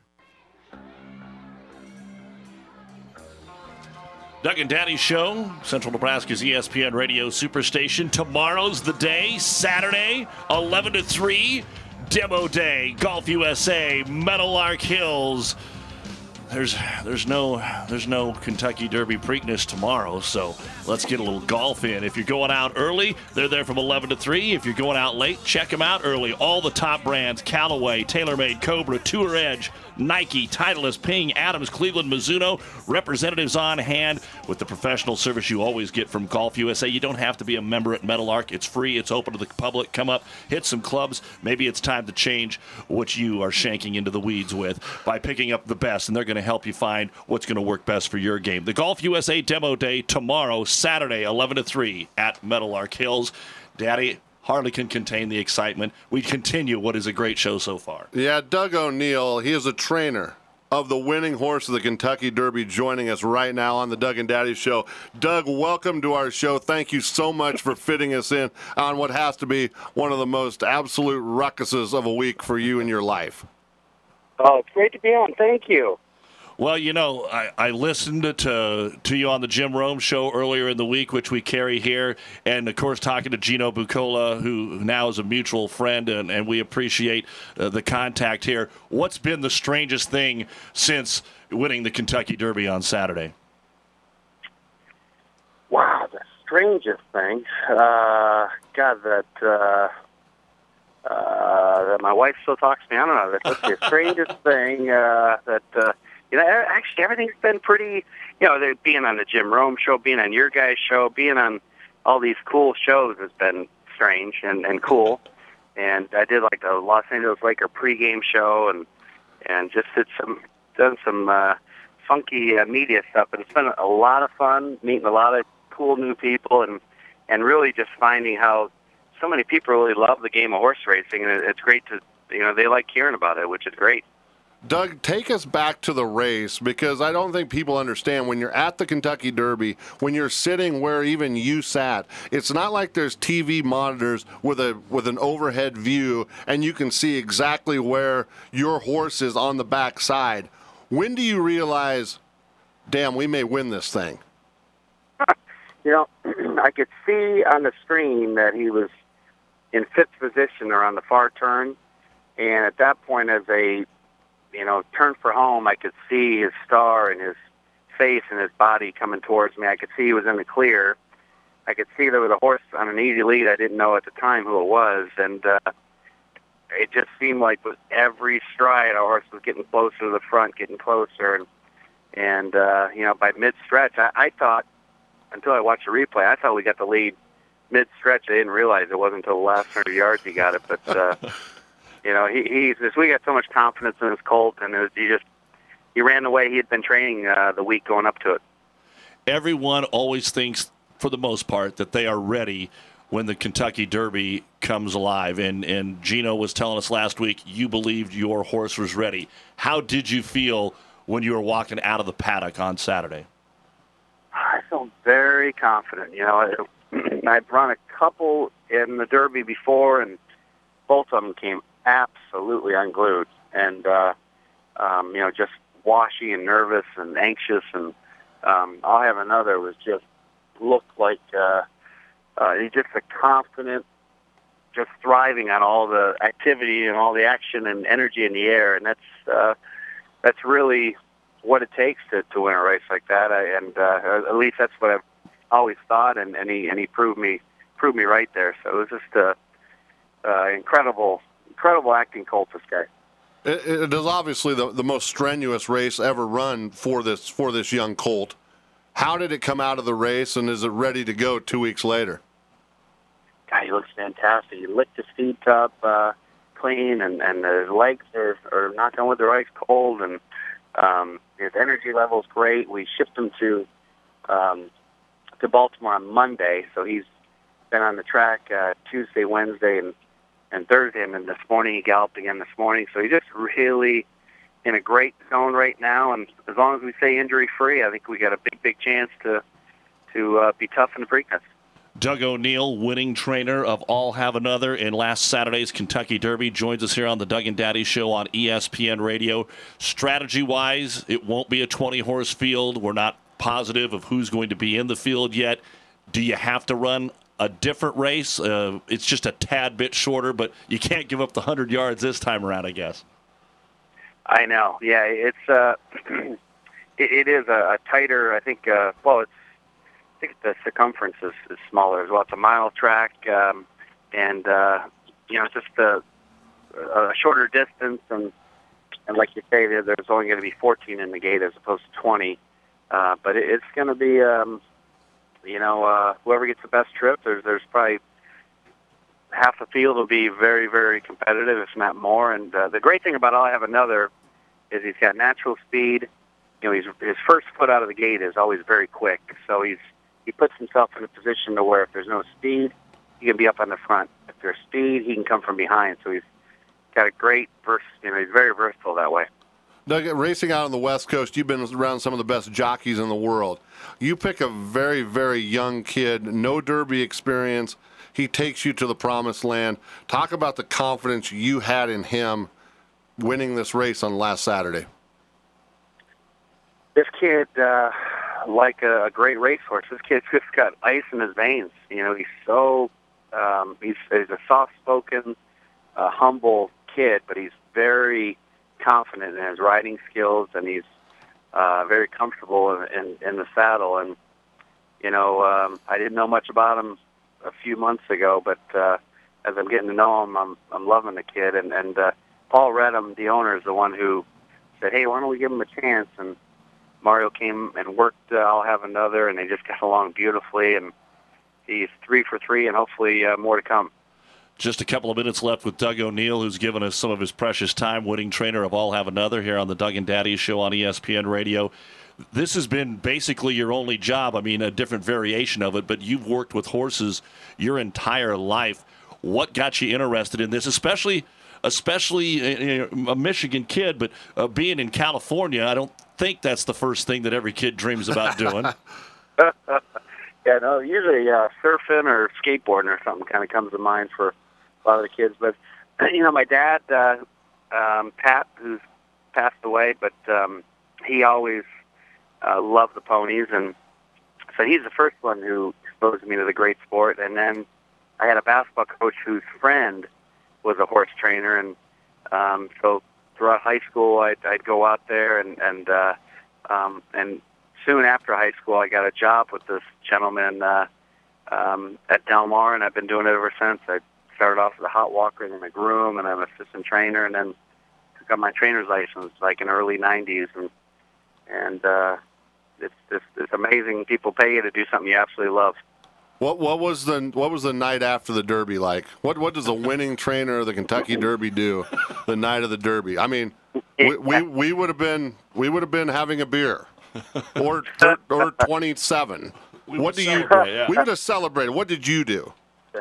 Doug and Daddy Show, Central Nebraska's E S P N Radio Superstation. Tomorrow's the day, Saturday, eleven to three, Demo Day, Golf U S A, Meadowlark Hills. There's there's no there's no Kentucky Derby Preakness tomorrow, so let's get a little golf in. If you're going out early, they're there from eleven to three. If you're going out late, check them out early. All the top brands, Callaway, TaylorMade, Cobra, Tour Edge, Nike, Titleist, Ping, Adams, Cleveland, Mizuno, representatives on hand with the professional service you always get from Golf U S A. You don't have to be a member at Meadowlark. It's free. It's open to the public. Come up, hit some clubs. Maybe it's time to change what you are shanking into the weeds with by picking up the best, and they're going to help you find what's going to work best for your game. The Golf U S A Demo Day tomorrow, Saturday, eleven to three at Meadowlark Hills. Daddy, hardly can contain the excitement. We continue what is a great show so far. Yeah, Doug O'Neill, he is a trainer of the winning horse of the Kentucky Derby, joining us right now on the Doug and Daddy Show. Doug, welcome to our show. Thank you so much for fitting us in on what has to be one of the most absolute ruckuses of a week for you in your life. Oh, it's great to be on. Thank you. Well, you know, I, I listened to to you on the Jim Rome show earlier in the week, which we carry here, and, of course, talking to Gino Bucola, who now is a mutual friend, and, and we appreciate uh, the contact here. What's been the strangest thing since winning the Kentucky Derby on Saturday? Wow, the strangest thing. Uh, God, that, uh, uh, that my wife still talks to me. I don't know. That's the strangest thing uh, that... Uh, You know, actually, everything's been pretty, you know, being on the Jim Rome show, being on your guys' show, being on all these cool shows has been strange and, and cool. And I did, like, the Los Angeles Laker pregame show and and just did some, done some uh, funky uh, media stuff. And it's been a lot of fun, meeting a lot of cool new people and, and really just finding how so many people really love the game of horse racing. And it's great to, you know, they like hearing about it, which is great. Doug, take us back to the race, because I don't think people understand when you're at the Kentucky Derby, when you're sitting where even you sat, it's not like there's T V monitors with a with an overhead view and you can see exactly where your horse is on the back side. When do you realize, damn, we may win this thing? You know, I could see on the screen that he was in fifth position or on the far turn. And at that point, as they, you know, turned for home, I could see his star and his face and his body coming towards me. I could see he was in the clear. I could see there was a horse on an easy lead. I didn't know at the time who it was, and uh, it just seemed like with every stride, our horse was getting closer to the front, getting closer, and and uh, you know, by mid-stretch, I, I thought, until I watched the replay, I thought we got the lead mid-stretch. I didn't realize it wasn't until the last hundred yards he got it, but uh, you know, he he's just, we got so much confidence in his colt, and it was, he just he ran the way he had been training uh, the week going up to it. Everyone always thinks, for the most part, that they are ready when the Kentucky Derby comes alive. And, and Gino was telling us last week you believed your horse was ready. How did you feel when you were walking out of the paddock on Saturday? I felt very confident. You know, I'd run a couple in the Derby before, and both of them came absolutely unglued. And, uh, um, you know, just washy and nervous and anxious. And um, I'll Have Another was just looked like uh, uh, he's just a confident, just thriving on all the activity and all the action and energy in the air, and that's uh, that's really what it takes to, to win a race like that. I, and uh, at least that's what I've always thought, and, and he and he proved me proved me right there. So it was just a uh, incredible, incredible acting colt, this guy. It, it is obviously the, the most strenuous race ever run for this for this young colt. How did it come out of the race, and is it ready to go two weeks later? God, he looks fantastic. He licked his feet up uh, clean, and, and his legs are, are knocked on with the ice cold, and um, his energy level is great. We shipped him to um, to Baltimore on Monday, so he's been on the track uh, Tuesday, Wednesday, and, and Thursday, and then this morning he galloped again this morning. So he's just really in a great zone right now, and as long as we stay injury-free, I think we got a big, big chance to to uh, be tough in the Preakness. Doug O'Neill, winning trainer of All Have Another in last Saturday's Kentucky Derby, joins us here on the Doug and Daddy Show on E S P N Radio. Strategy-wise, it won't be a twenty-horse field. We're not positive of who's going to be in the field yet. Do you have to run a different race? Uh, it's just a tad bit shorter, but you can't give up the one hundred yards this time around, I guess. I know. Yeah, it's uh, it, it is a, a tighter. I think. Uh, well, it's. I think the circumference is, is smaller as well. It's a mile track, um, and uh, you know, it's just a, a shorter distance, and and like you say, there, there's only going to be fourteen in the gate as opposed to twenty. Uh, but it, it's going to be, um, you know, uh, whoever gets the best trip. There's there's probably half the field will be very, very competitive, if not more. And uh, the great thing about I'll Have Another is he's got natural speed. You know, he's, his first foot out of the gate is always very quick. So he's he puts himself in a position to where if there's no speed, he can be up on the front. If there's speed, he can come from behind. So he's got a great vers You know, he's very versatile that way. Doug, racing out on the West Coast, you've been around some of the best jockeys in the world. You pick a very, very young kid, no Derby experience. He takes you to the promised land. Talk about the confidence you had in him winning this race on last Saturday. This kid, uh, like a, a great racehorse, this kid's just got ice in his veins. You know, he's so, um, he's, he's a soft-spoken, uh, humble kid, but he's very confident in his riding skills, and he's uh, very comfortable in, in, in the saddle. And, you know, um, I didn't know much about him a few months ago, but uh, as I'm getting to know him, I'm, I'm loving the kid. And, and uh, Paul Redham, the owner, is the one who said, hey, why don't we give him a chance? And Mario came and worked uh, I'll Have Another, and they just got along beautifully, and he's three for three, and hopefully uh, more to come. Just a couple of minutes left with Doug O'Neill, who's given us some of his precious time, winning trainer of All Have Another here on the Doug and Daddy Show on E S P N Radio. This has been basically your only job. I mean, a different variation of it, but you've worked with horses your entire life. What got you interested in this, especially especially a Michigan kid, but uh, being in California, I don't think that's the first thing that every kid dreams about doing. Yeah, no, usually uh, surfing or skateboarding or something kind of comes to mind for a lot of the kids. But, you know, my dad, uh, um, Pat, who's passed away, but um, he always uh, loved the ponies. And so he's the first one who exposed me to the great sport. And then I had a basketball coach whose friend was a horse trainer, and Um, so throughout high school, I'd, I'd go out there, and and uh, um, and soon after high school, I got a job with this gentleman uh, um, at Del Mar, and I've been doing it ever since. I started off as a hot walker and then a groom, and then an assistant trainer, and then took up my trainer's license like in early nineties, and and uh, it's, it's it's amazing. People pay you to do something you absolutely love. What what was the what was the night after the Derby like? What what does a winning trainer of the Kentucky Derby do the night of the Derby? I mean, we we, we would have been we would have been having a beer, or or twenty-seven. We what would do you? celebrate, yeah. We would have celebrated. What did you do?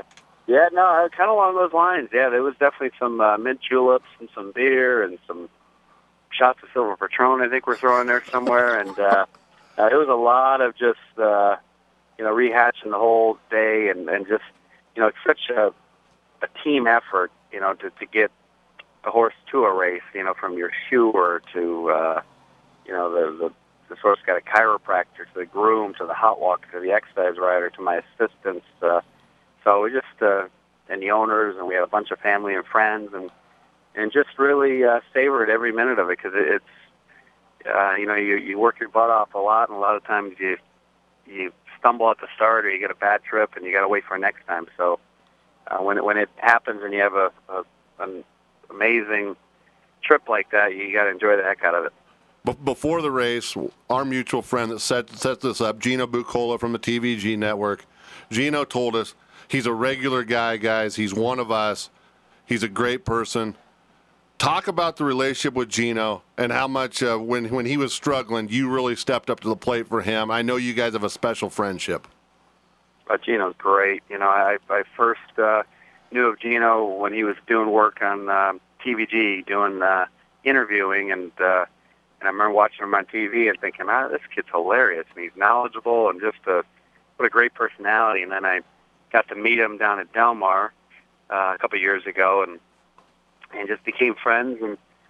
Yeah, no, kind of along those lines. Yeah, there was definitely some uh, mint juleps and some beer and some shots of Silver Patron, I think we're throwing there somewhere. And uh, uh, it was a lot of just, uh, you know, rehashing the whole day and, and just, you know, it's such a, a team effort, you know, to, to get a horse to a race, you know, from your shoer to, uh, you know, the, the, the horse got a chiropractor to the groom to the hot walker to the exercise rider to my assistants. Uh, so we just, uh, and the owners, and we had a bunch of family and friends, and and just really uh, savored every minute of it, because it, it's, uh, you know, you, you work your butt off a lot, and a lot of times you you stumble at the start, or you get a bad trip, and you got to wait for next time. So uh, when it, when it happens and you have a, a an amazing trip like that, you got to enjoy the heck out of it. But before the race, our mutual friend that set set this up, Gino Buccola from the T V G network, Gino told us he's a regular guy, guys. He's one of us. He's a great person. Talk about the relationship with Gino and how much uh, when when he was struggling, you really stepped up to the plate for him. I know you guys have a special friendship. Uh, Gino's great. You know, I, I first uh, knew of Gino when he was doing work on uh, T V G, doing uh, interviewing, and uh, and I remember watching him on T V and thinking, ah, this kid's hilarious, and he's knowledgeable, and just a what a great personality. And then I got to meet him down at Del Mar uh, a couple of years ago, and and just became friends.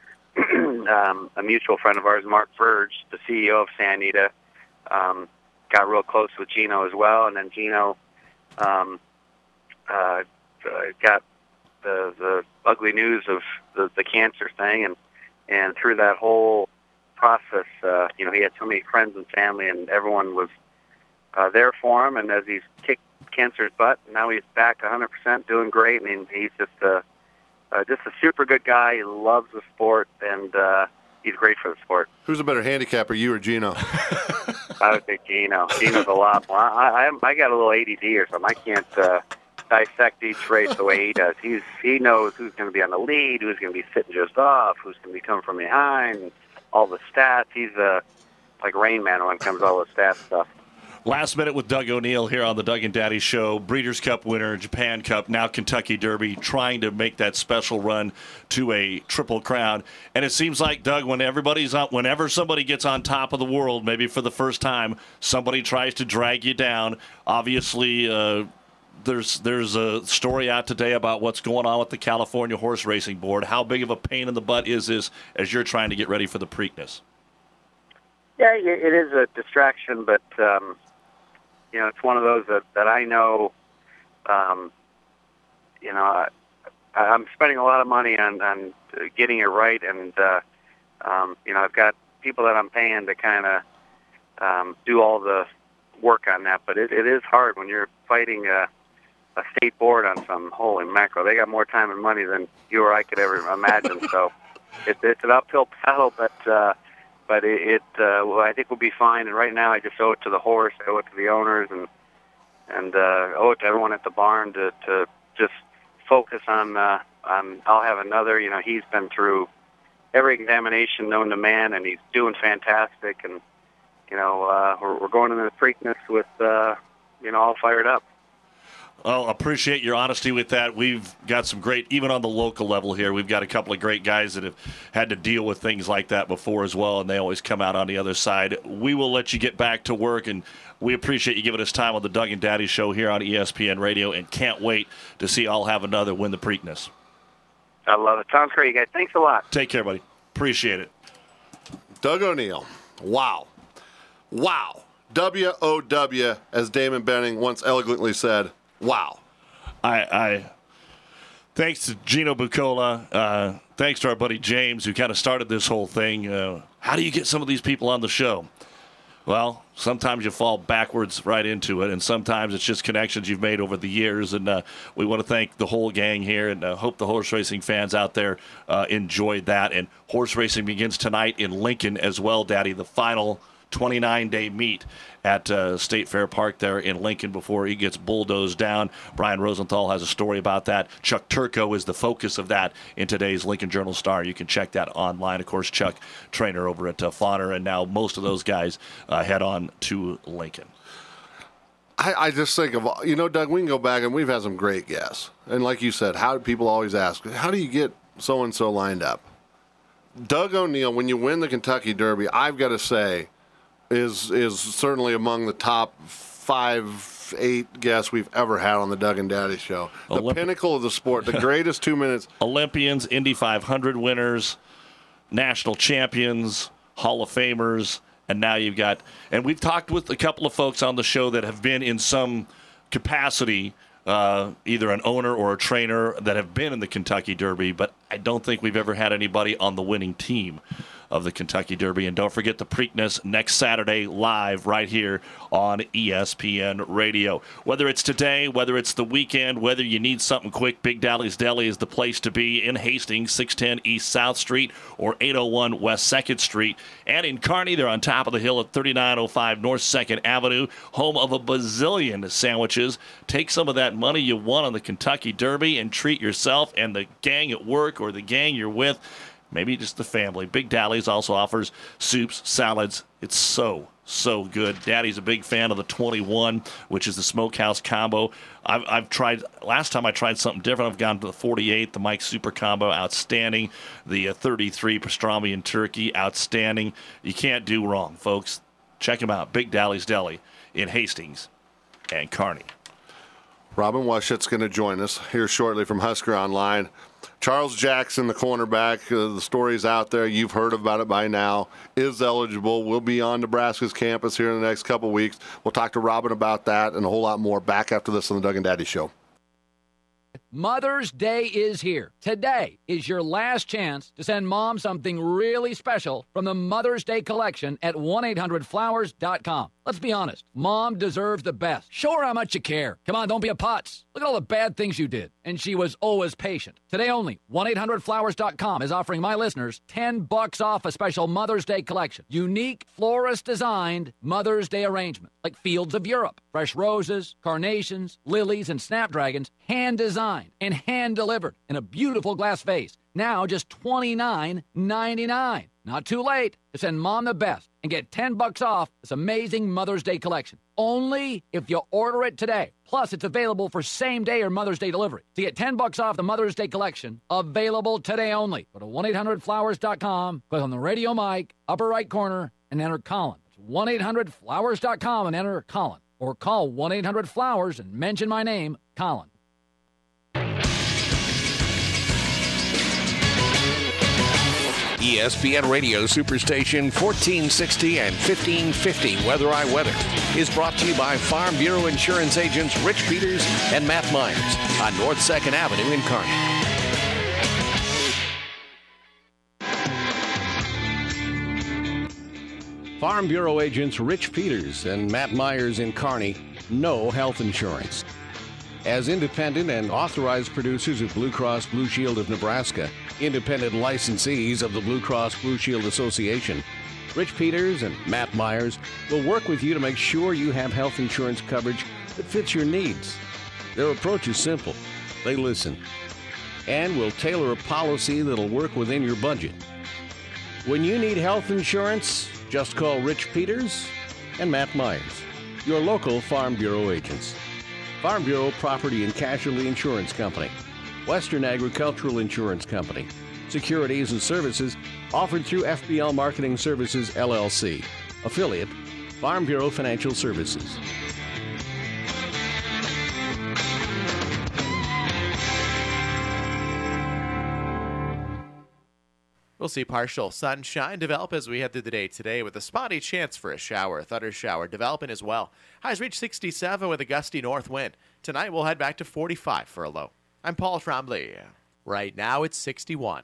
And um, a mutual friend of ours, Mark Verge, the C E O of Santa Anita, um, got real close with Gino as well. And then Gino um, uh, uh, got the the ugly news of the, the cancer thing, and and through that whole process, uh, you know, he had so many friends and family, and everyone was uh, there for him. And as he's kicked cancer's butt, now he's back one hundred percent, doing great. I mean, he's just a Uh, just a super good guy. He loves the sport, and uh, he's great for the sport. Who's a better handicapper, you or Gino? I would say Gino. Gino's a lot more. I, I, I got a little A D D or something. I can't uh, dissect each race the way he does. He's He knows who's going to be on the lead, who's going to be sitting just off, who's going to be coming from behind, all the stats. He's uh, like Rain Man when it comes to all the stats stuff. Last Minute with Doug O'Neill here on the Doug and Daddy Show. Breeders' Cup winner, Japan Cup, now Kentucky Derby, trying to make that special run to a Triple Crown. And it seems like, Doug, when everybody's on, whenever somebody gets on top of the world, maybe for the first time, somebody tries to drag you down. Obviously, uh, there's there's a story out today about what's going on with the California Horse Racing Board. How big of a pain in the butt is this as you're trying to get ready for the Preakness? Yeah, it is a distraction, but um, you know, it's one of those that, that I know, um, you know, I, I'm spending a lot of money on, on getting it right, and, uh, um, you know, I've got people that I'm paying to kind of um, do all the work on that, but it, it is hard when you're fighting a, a state board on some. Holy mackerel, they got more time and money than you or I could ever imagine, so it, it's an uphill battle, but... Uh, But it, it uh, well, I think we'll be fine. And right now, I just owe it to the horse, I owe it to the owners, and and uh, owe it to everyone at the barn to, to just focus on uh, on. I'll have another. You know, he's been through every examination known to man, and he's doing fantastic. And you know, uh, we're, we're going into the Preakness with uh, you know all fired up. Well, appreciate your honesty with that. We've got some great, even on the local level here, we've got a couple of great guys that have had to deal with things like that before as well, and they always come out on the other side. We will let you get back to work, and we appreciate you giving us time on the Doug and Daddy Show here on E S P N Radio, and can't wait to see I'll have another win the Preakness. I love it. Sounds great, guys. Thanks a lot. Take care, buddy. Appreciate it. Doug O'Neill. Wow. Wow. W O W, as Damon Benning once elegantly said. Wow. I, I Thanks to Gino Bucola. Uh, thanks to our buddy James, who kind of started this whole thing. Uh, how do you get some of these people on the show? Well, sometimes you fall backwards right into it, and sometimes it's just connections you've made over the years. And uh, we want to thank the whole gang here, and uh, hope the horse racing fans out there uh, enjoyed that. And horse racing begins tonight in Lincoln as well, Daddy, the final twenty-nine day meet at uh, State Fair Park there in Lincoln before he gets bulldozed down. Brian Rosenthal has a story about that. Chuck Turco is the focus of that in today's Lincoln Journal-Star. You can check that online. Of course, Chuck, trainer over at uh, Fauner, and now most of those guys uh, head on to Lincoln. I, I just think of, you know, Doug, we can go back and we've had some great guests. And like you said, how do people always ask, how do you get so-and-so lined up? Doug O'Neill, when you win the Kentucky Derby, I've got to say, is is certainly among the top five, eight guests we've ever had on the Doug and Daddy Show. The Olymp- pinnacle of the sport, the greatest two minutes. Olympians, Indy five hundred winners, national champions, Hall of Famers, and now you've got, and we've talked with a couple of folks on the show that have been in some capacity, uh, either an owner or a trainer that have been in the Kentucky Derby, but I don't think we've ever had anybody on the winning team of the Kentucky Derby. And don't forget the Preakness next Saturday live right here on E S P N Radio. Whether it's today, whether it's the weekend, whether you need something quick, Big Dally's Deli is the place to be in Hastings, six ten East South Street or eight oh one West second Street. And in Kearney, they're on top of the hill at thirty-nine oh five North second Avenue, home of a bazillion sandwiches. Take some of that money you won on the Kentucky Derby and treat yourself and the gang at work or the gang you're with, maybe just the family. Big Dally's also offers soups, salads. It's so, so good. Daddy's a big fan of the twenty-one, which is the smokehouse combo. I've, I've tried, last time I tried something different, I've gone to the forty-eight, the Mike Super Combo, outstanding. The uh, thirty-three pastrami and turkey, outstanding. You can't do wrong, folks. Check them out. Big Dally's Deli in Hastings and Kearney. Robin Waschit's going to join us here shortly from Husker Online. Charles Jackson, the cornerback, uh, the story's out there. You've heard about it by now. Is eligible. Will be on Nebraska's campus here in the next couple weeks. We'll talk to Robin about that and a whole lot more back after this on the Doug and Daddy Show. Mother's Day is here. Today is your last chance to send Mom something really special from the Mother's Day collection at one eight hundred flowers dot com. Let's be honest. Mom deserves the best. Show her how much you care. Come on, don't be a putz. Look at all the bad things you did. And she was always patient. Today only, one eight hundred flowers dot com is offering my listeners ten bucks off a special Mother's Day collection. Unique, florist-designed Mother's Day arrangement, like Fields of Europe. Fresh roses, carnations, lilies, and snapdragons, hand-designed and hand-delivered in a beautiful glass vase. Now just twenty-nine ninety-nine. Not too late to send Mom the best and get ten bucks off this amazing Mother's Day collection. Only if you order it today. Plus, it's available for same-day or Mother's Day delivery. To get ten bucks off the Mother's Day collection, available today only. Go to one eight hundred flowers dot com, click on the radio mic, upper right corner, and enter Colin. It's one eight hundred flowers dot com and enter Colin. Or call one eight hundred flowers and mention my name, Colin. E S P N Radio Superstation fourteen sixty and fifteen fifty Weather I Weather is brought to you by Farm Bureau Insurance agents Rich Peters and Matt Myers on North second Avenue in Kearney. Farm Bureau agents Rich Peters and Matt Myers in Kearney know health insurance. As independent and authorized producers of Blue Cross Blue Shield of Nebraska, independent licensees of the Blue Cross Blue Shield Association, Rich Peters and Matt Myers will work with you to make sure you have health insurance coverage that fits your needs. Their approach is simple. They listen and will tailor a policy that'll work within your budget. When you need health insurance, just call Rich Peters and Matt Myers, your local Farm Bureau agents. Farm Bureau Property and Casualty Insurance Company, Western Agricultural Insurance Company, securities and services offered through F B L Marketing Services, L L C, affiliate, Farm Bureau Financial Services. We'll see partial sunshine develop as we head through the day today with a spotty chance for a shower, thunder shower developing as well. Highs reach sixty-seven with a gusty north wind. Tonight we'll head back to forty-five for a low. I'm Paul Trombley. Right now it's sixty-one.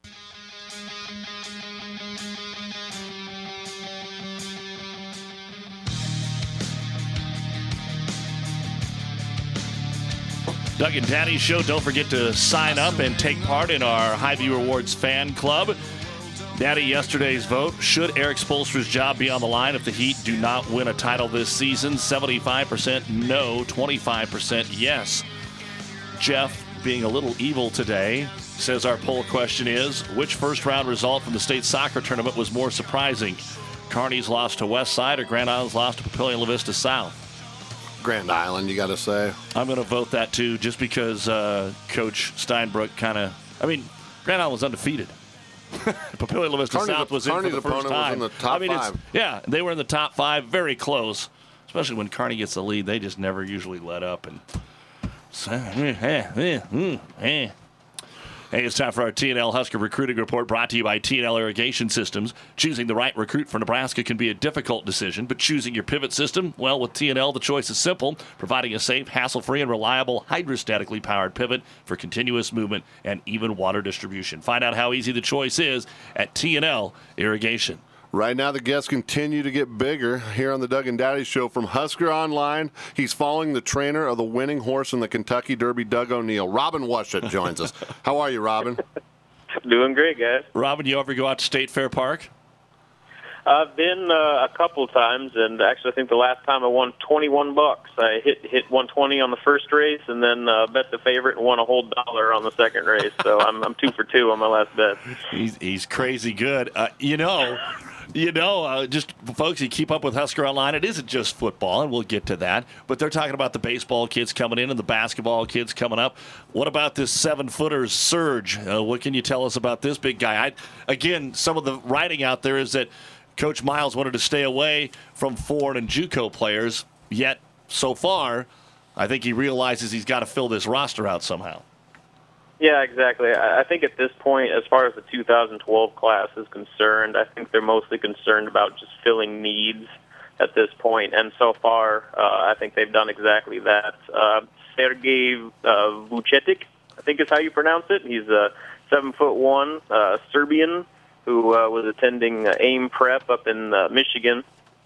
Doug and Daddy Show. Don't forget to sign up and take part in our Highview Rewards fan club. Daddy, yesterday's vote. Should Eric Spoelstra's job be on the line if the Heat do not win a title this season? seventy-five percent no, twenty-five percent yes. Jeff, being a little evil today, says our poll question is, which first-round result from the state soccer tournament was more surprising? Kearney's loss to Westside or Grand Island's loss to Papillion La Vista South? Grand Island, you got to say. I'm going to vote that, too, just because uh, Coach Steinbrook kind of... I mean, Grand Island was undefeated. Papillion La Vista Kearney's, South was Kearney's in for the first time. Was in the top I mean, five. It's, yeah, they were in the top five, very close. Especially when Kearney gets the lead, they just never usually let up. And so, eh, eh, eh, eh. Hey, it's time for our T and L Husker Recruiting Report, brought to you by T and L Irrigation Systems. Choosing the right recruit for Nebraska can be a difficult decision, but choosing your pivot system, well, with T and L, the choice is simple, providing a safe, hassle-free, and reliable hydrostatically powered pivot for continuous movement and even water distribution. Find out how easy the choice is at T and L Irrigation. Right now, the guests continue to get bigger here on the Doug and Daddy Show from Husker Online. He's following the trainer of the winning horse in the Kentucky Derby, Doug O'Neill. Robin Washut joins us. How are you, Robin? Doing great, guys. Robin, you ever go out to State Fair Park? I've been uh, a couple times, and actually I think the last time I won twenty-one bucks. I hit hit one twenty on the first race, and then uh, bet the favorite and won a whole dollar on the second race. So I'm I'm two for two on my last bet. He's he's crazy good. Uh, you know. You know, uh, just folks, you keep up with Husker Online. It isn't just football, and we'll get to that. But they're talking about the baseball kids coming in and the basketball kids coming up. What about this seven-footers surge? Uh, what can you tell us about this big guy? I, again, some of the writing out there is that Coach Miles wanted to stay away from Ford and JUCO players, yet so far, I think he realizes he's got to fill this roster out somehow. Yeah, exactly. I think at this point, as far as the two thousand twelve class is concerned, I think they're mostly concerned about just filling needs at this point. And so far, uh, I think they've done exactly that. Uh, Sergei uh, Vucetic, I think is how you pronounce it. He's a seven foot one uh, Serbian who uh, was attending uh, AIM Prep up in uh, Michigan.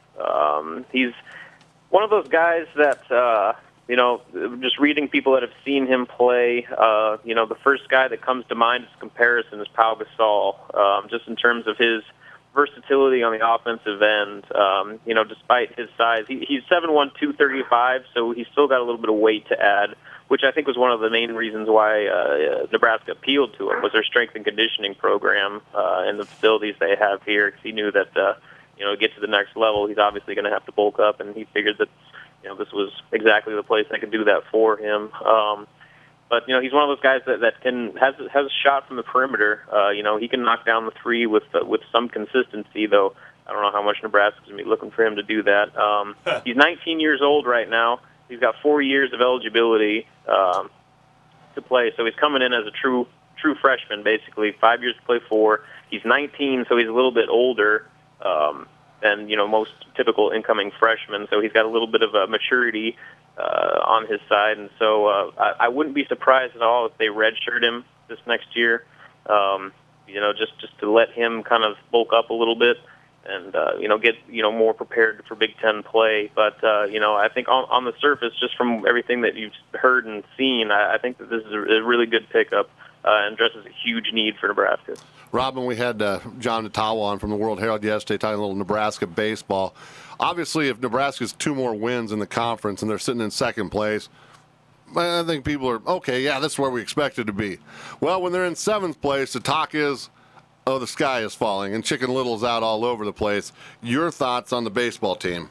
Um, he's one of those guys that. Uh, You know, just reading people that have seen him play, uh, you know, the first guy that comes to mind as comparison is Pau Gasol, um, just in terms of his versatility on the offensive end. Um, you know, despite his size, he, he's seven one, two thirty-five, so he's still got a little bit of weight to add, which I think was one of the main reasons why uh, Nebraska appealed to him, was their strength and conditioning program uh, and the facilities they have here, because he knew that, uh, you know, to get to the next level, he's obviously going to have to bulk up, and he figured that, you know, this was exactly the place that could do that for him. Um, but, you know, he's one of those guys that, that can has has a shot from the perimeter. Uh, you know, he can knock down the three with uh, with some consistency, though I don't know how much Nebraska's going to be looking for him to do that. Um, he's nineteen years old right now. He's got four years of eligibility um, to play, so he's coming in as a true true freshman, basically. Five years to play four. He's nineteen, so he's a little bit older. Um, than, you know, most typical incoming freshmen. So he's got a little bit of a maturity uh, on his side. And so uh, I, I wouldn't be surprised at all if they redshirt him this next year, um, you know, just, just to let him kind of bulk up a little bit and, uh, you know, get, you know, more prepared for Big Ten play. But, uh, you know, I think on, on the surface, just from everything that you've heard and seen, I, I think that this is a, a really good pickup uh, and addresses a huge need for Nebraska. Robin, we had uh, John Natawa on from the World Herald yesterday talking a little Nebraska baseball. Obviously, if Nebraska's two more wins in the conference and they're sitting in second place, I think people are, okay, yeah, that's where we expected to be. Well, when they're in seventh place, the talk is, oh, the sky is falling and Chicken Little's out all over the place. Your thoughts on the baseball team?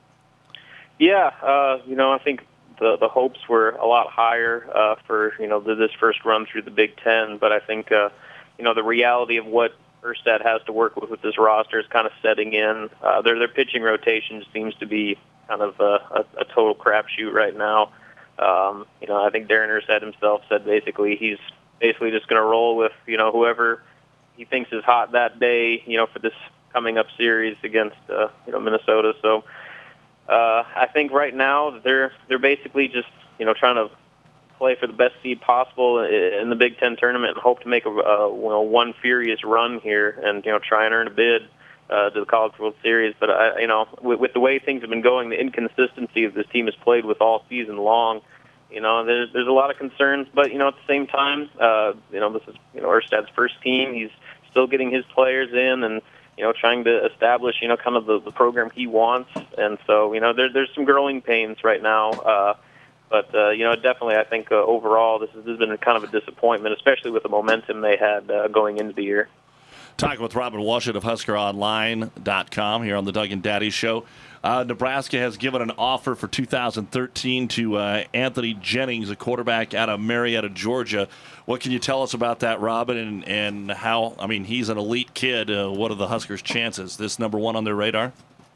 Yeah, uh, you know, I think the the hopes were a lot higher uh, for, you know, this first run through the Big Ten, but I think uh, you know, the reality of what Erstad has to work with with this roster is kind of setting in. Uh, their their pitching rotation seems to be kind of a, a, a total crapshoot right now. Um, you know, I think Darren Erstad himself said basically he's basically just going to roll with, you know, whoever he thinks is hot that day, you know, for this coming up series against uh, you know, Minnesota. So uh, I think right now they're they're basically just, you know, trying to play for the best seed possible in the Big Ten tournament and hope to make a, a you know, one furious run here and you know try and earn a bid uh, to the College World Series. But I, you know, with, with the way things have been going, the inconsistency of this team has played with all season long. You know, there's there's a lot of concerns, but you know, at the same time, uh, you know, this is you know Erstad's first team. He's still getting his players in and you know trying to establish you know kind of the, the program he wants. And so you know, there, there's some growing pains right now. Uh, But, uh, you know, definitely I think uh, overall this has, this has been kind of a disappointment, especially with the momentum they had uh, going into the year. Talking with Robin Washut of Husker Online dot com here on the Doug and Daddy Show. Uh, Nebraska has given an offer for two thousand thirteen to uh, Anthony Jennings, a quarterback out of Marietta, Georgia. What can you tell us about that, Robin, and, and how, I mean, he's an elite kid. Uh, what are the Huskers' chances? This number one on their radar?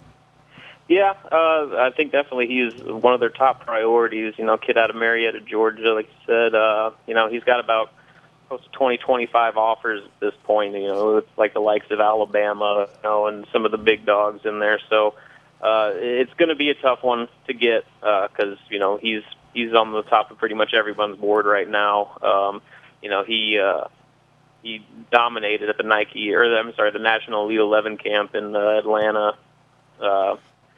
Yeah, uh, I think definitely he's one of their top priorities. You know, kid out of Marietta, Georgia, like you said. Uh, you know, he's got about close to twenty, twenty-five offers at this point. You know, it's like the likes of Alabama, you know, and some of the big dogs in there. So uh, it's going to be a tough one to get because uh, you know he's he's on the top of pretty much everyone's board right now. Um, you know, he uh, he dominated at the Nike or I'm sorry, the National Elite eleven camp in uh, Atlanta. Uh,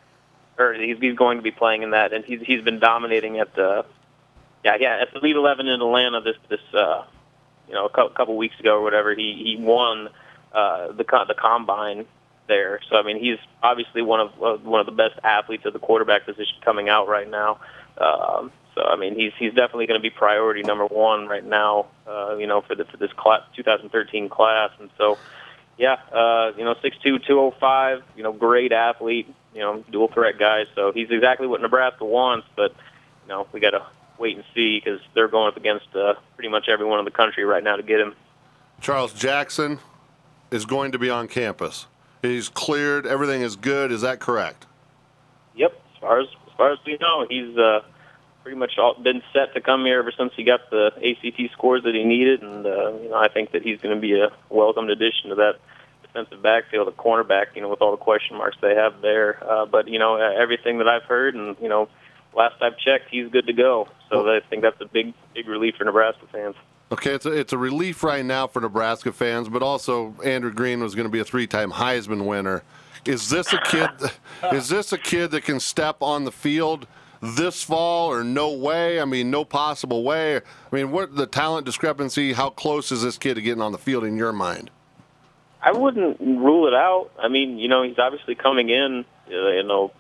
Or he's, he's going to be playing in that, and he's he's been dominating at the yeah yeah at the Elite eleven in Atlanta this this uh, you know a couple, couple weeks ago or whatever. He he won uh, the the combine there. So I mean he's obviously one of uh, one of the best athletes at the quarterback position coming out right now. Um, so I mean he's he's definitely going to be priority number one right now. Uh, you know for the for this class, twenty thirteen class, and so yeah uh, you know six two, two oh five, you know great athlete. You know, dual threat guys. So he's exactly what Nebraska wants, but, you know, we got to wait and see because they're going up against uh, pretty much everyone in the country right now to get him. Charles Jackson is going to be on campus. He's cleared. Everything is good. Is that correct? Yep. As far as, as, far as we know, he's uh, pretty much all, been set to come here ever since he got the A C T scores that he needed. And, uh, you know, I think that he's going to be a welcomed addition to that defensive backfield, a cornerback, you know, with all the question marks they have there. Uh, but, you know, everything that I've heard and, you know, last I've checked, he's good to go. So I think that's a big, big relief for Nebraska fans. Okay, it's a, it's a relief right now for Nebraska fans, but also Andrew Green was going to be a three-time Heisman winner. Is this a kid is this a kid that can step on the field this fall or no way? I mean, no possible way. I mean, what the talent discrepancy, how close is this kid to getting on the field in your mind? I wouldn't rule it out. I mean, you know, he's obviously coming in, uh, you know,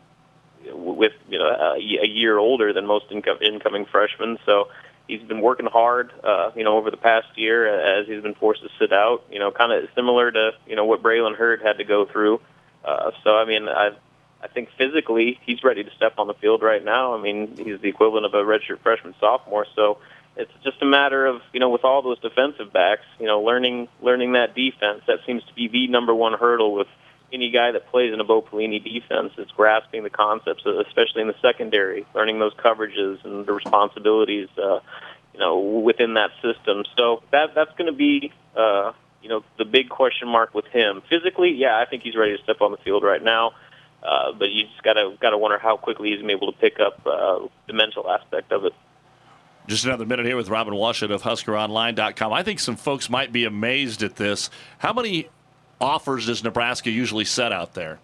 with you know a, a year older than most incom- incoming freshmen. So he's been working hard, uh, you know, over the past year as he's been forced to sit out. You know, kind of similar to you know what Braylon Hurd had to go through. Uh, so I mean, I I think physically he's ready to step on the field right now. I mean, he's the equivalent of a redshirt freshman sophomore. So. It's just a matter of, you know, with all those defensive backs, you know, learning learning that defense. That seems to be the number one hurdle with any guy that plays in a Bo Pelini defense. It's grasping the concepts, especially in the secondary, learning those coverages and the responsibilities, uh, you know, within that system. So that that's going to be, uh, you know, the big question mark with him. Physically, yeah, I think he's ready to step on the field right now. Uh, but you just gotta gotta wonder how quickly he's able to pick up uh, the mental aspect of it. Just another minute here with Robin Washut of Husker Online dot com. I think some folks might be amazed at this. How many offers does Nebraska usually set out there?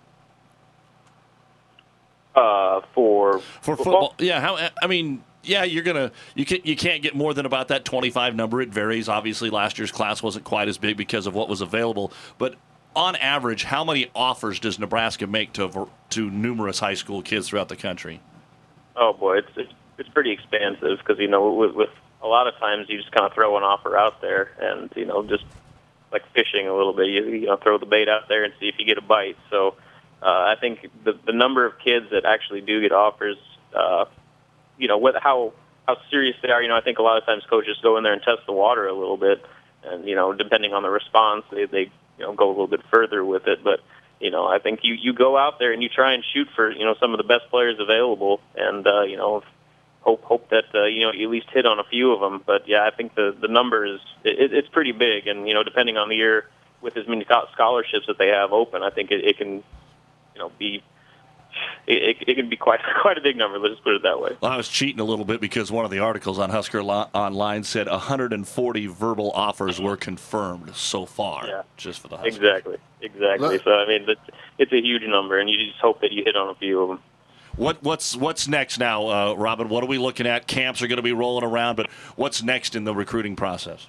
Uh, for for football? Yeah. How? I mean, yeah, you're gonna you can you can't get more than about that twenty-five number. It varies. Obviously, last year's class wasn't quite as big because of what was available. But on average, how many offers does Nebraska make to to numerous high school kids throughout the country? Oh boy, it's. it's It's pretty expansive because, you know, with, with a lot of times you just kind of throw an offer out there and, you know, just like fishing a little bit. You, you know, throw the bait out there and see if you get a bite. So uh, I think the, the number of kids that actually do get offers, uh, you know, what, how, how serious they are, you know, I think a lot of times coaches go in there and test the water a little bit. And, you know, depending on the response, they, they you know, go a little bit further with it. But, you know, I think you, you go out there and you try and shoot for, you know, some of the best players available. And, uh, you know, Hope hope that uh, you know you at least hit on a few of them, but yeah, I think the the number is it, it's pretty big, and you know depending on the year with as many scholarships that they have open, I think it, it can you know be it, it, it can be quite quite a big number. Let's just put it that way. Well, I was cheating a little bit because one of the articles on Husker Lo- Online said one hundred forty verbal offers were confirmed so far, Yeah. just for the Huskers. Exactly, exactly. So I mean, it's, it's a huge number, and you just hope that you hit on a few of them. What what's what's next now, uh, Robin? What are we looking at? Camps are going to be rolling around, but what's next in the recruiting process?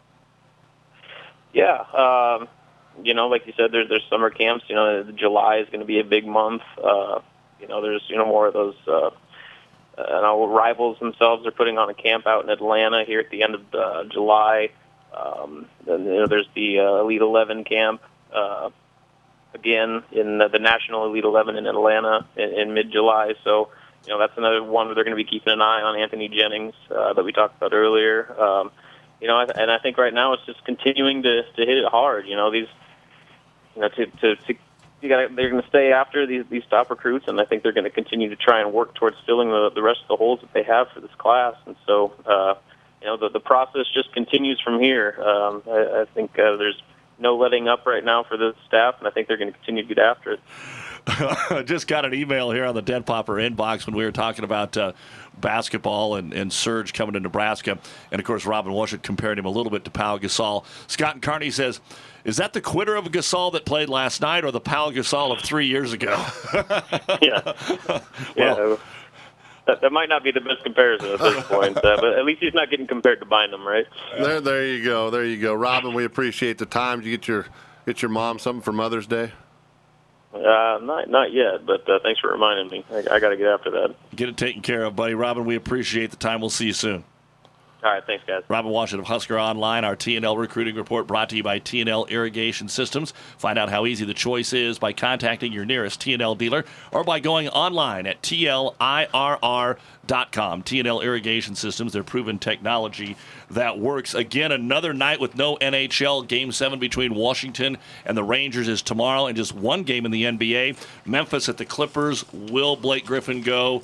Yeah, um, you know, like you said, there's there's summer camps. You know, July is going to be a big month. Uh, you know, there's you know more of those. Uh, uh, know, rivals themselves are putting on a camp out in Atlanta here at the end of uh, July. Um, then you know, there's the uh, Elite Eleven camp uh, again in the, the National Elite Eleven in Atlanta in, in mid-July. So you know that's another one where they're going to be keeping an eye on Anthony Jennings uh, that we talked about earlier. Um, You know, and I think right now it's just continuing to to hit it hard. You know, these, you know, to to, to you got they're going to stay after these these top recruits, and I think they're going to continue to try and work towards filling the the rest of the holes that they have for this class. And so, uh, you know, the the process just continues from here. Um, I, I think uh, there's no letting up right now for the staff, and I think they're going to continue to get after it. I just got an email here on the Den Popper inbox when we were talking about uh, basketball and, and Surge coming to Nebraska. And, of course, Robin Washut compared him a little bit to Pau Gasol. Scott and Kearney says, is that the quitter of Gasol that played last night or the Pau Gasol of three years ago? yeah. yeah. That, that might not be the best comparison at this point, uh, but at least he's not getting compared to Bynum, right? There, there you go. There you go. Robin, we appreciate the time. Did you get your, get your mom something for Mother's Day? Uh, not not yet, but uh, thanks for reminding me. I, I got to get after that. Get it taken care of, buddy. Robin, we appreciate the time. We'll see you soon. All right, thanks, guys. Robin Washut of Husker Online, our T N L recruiting report brought to you by T N L Irrigation Systems. Find out how easy the choice is by contacting your nearest T N L dealer or by going online at T L I R R dot com. T N L Irrigation Systems, their proven technology that works. Again, another night with no N H L. Game seven between Washington and the Rangers is tomorrow, and just one game in the N B A. Memphis at the Clippers. Will Blake Griffin go?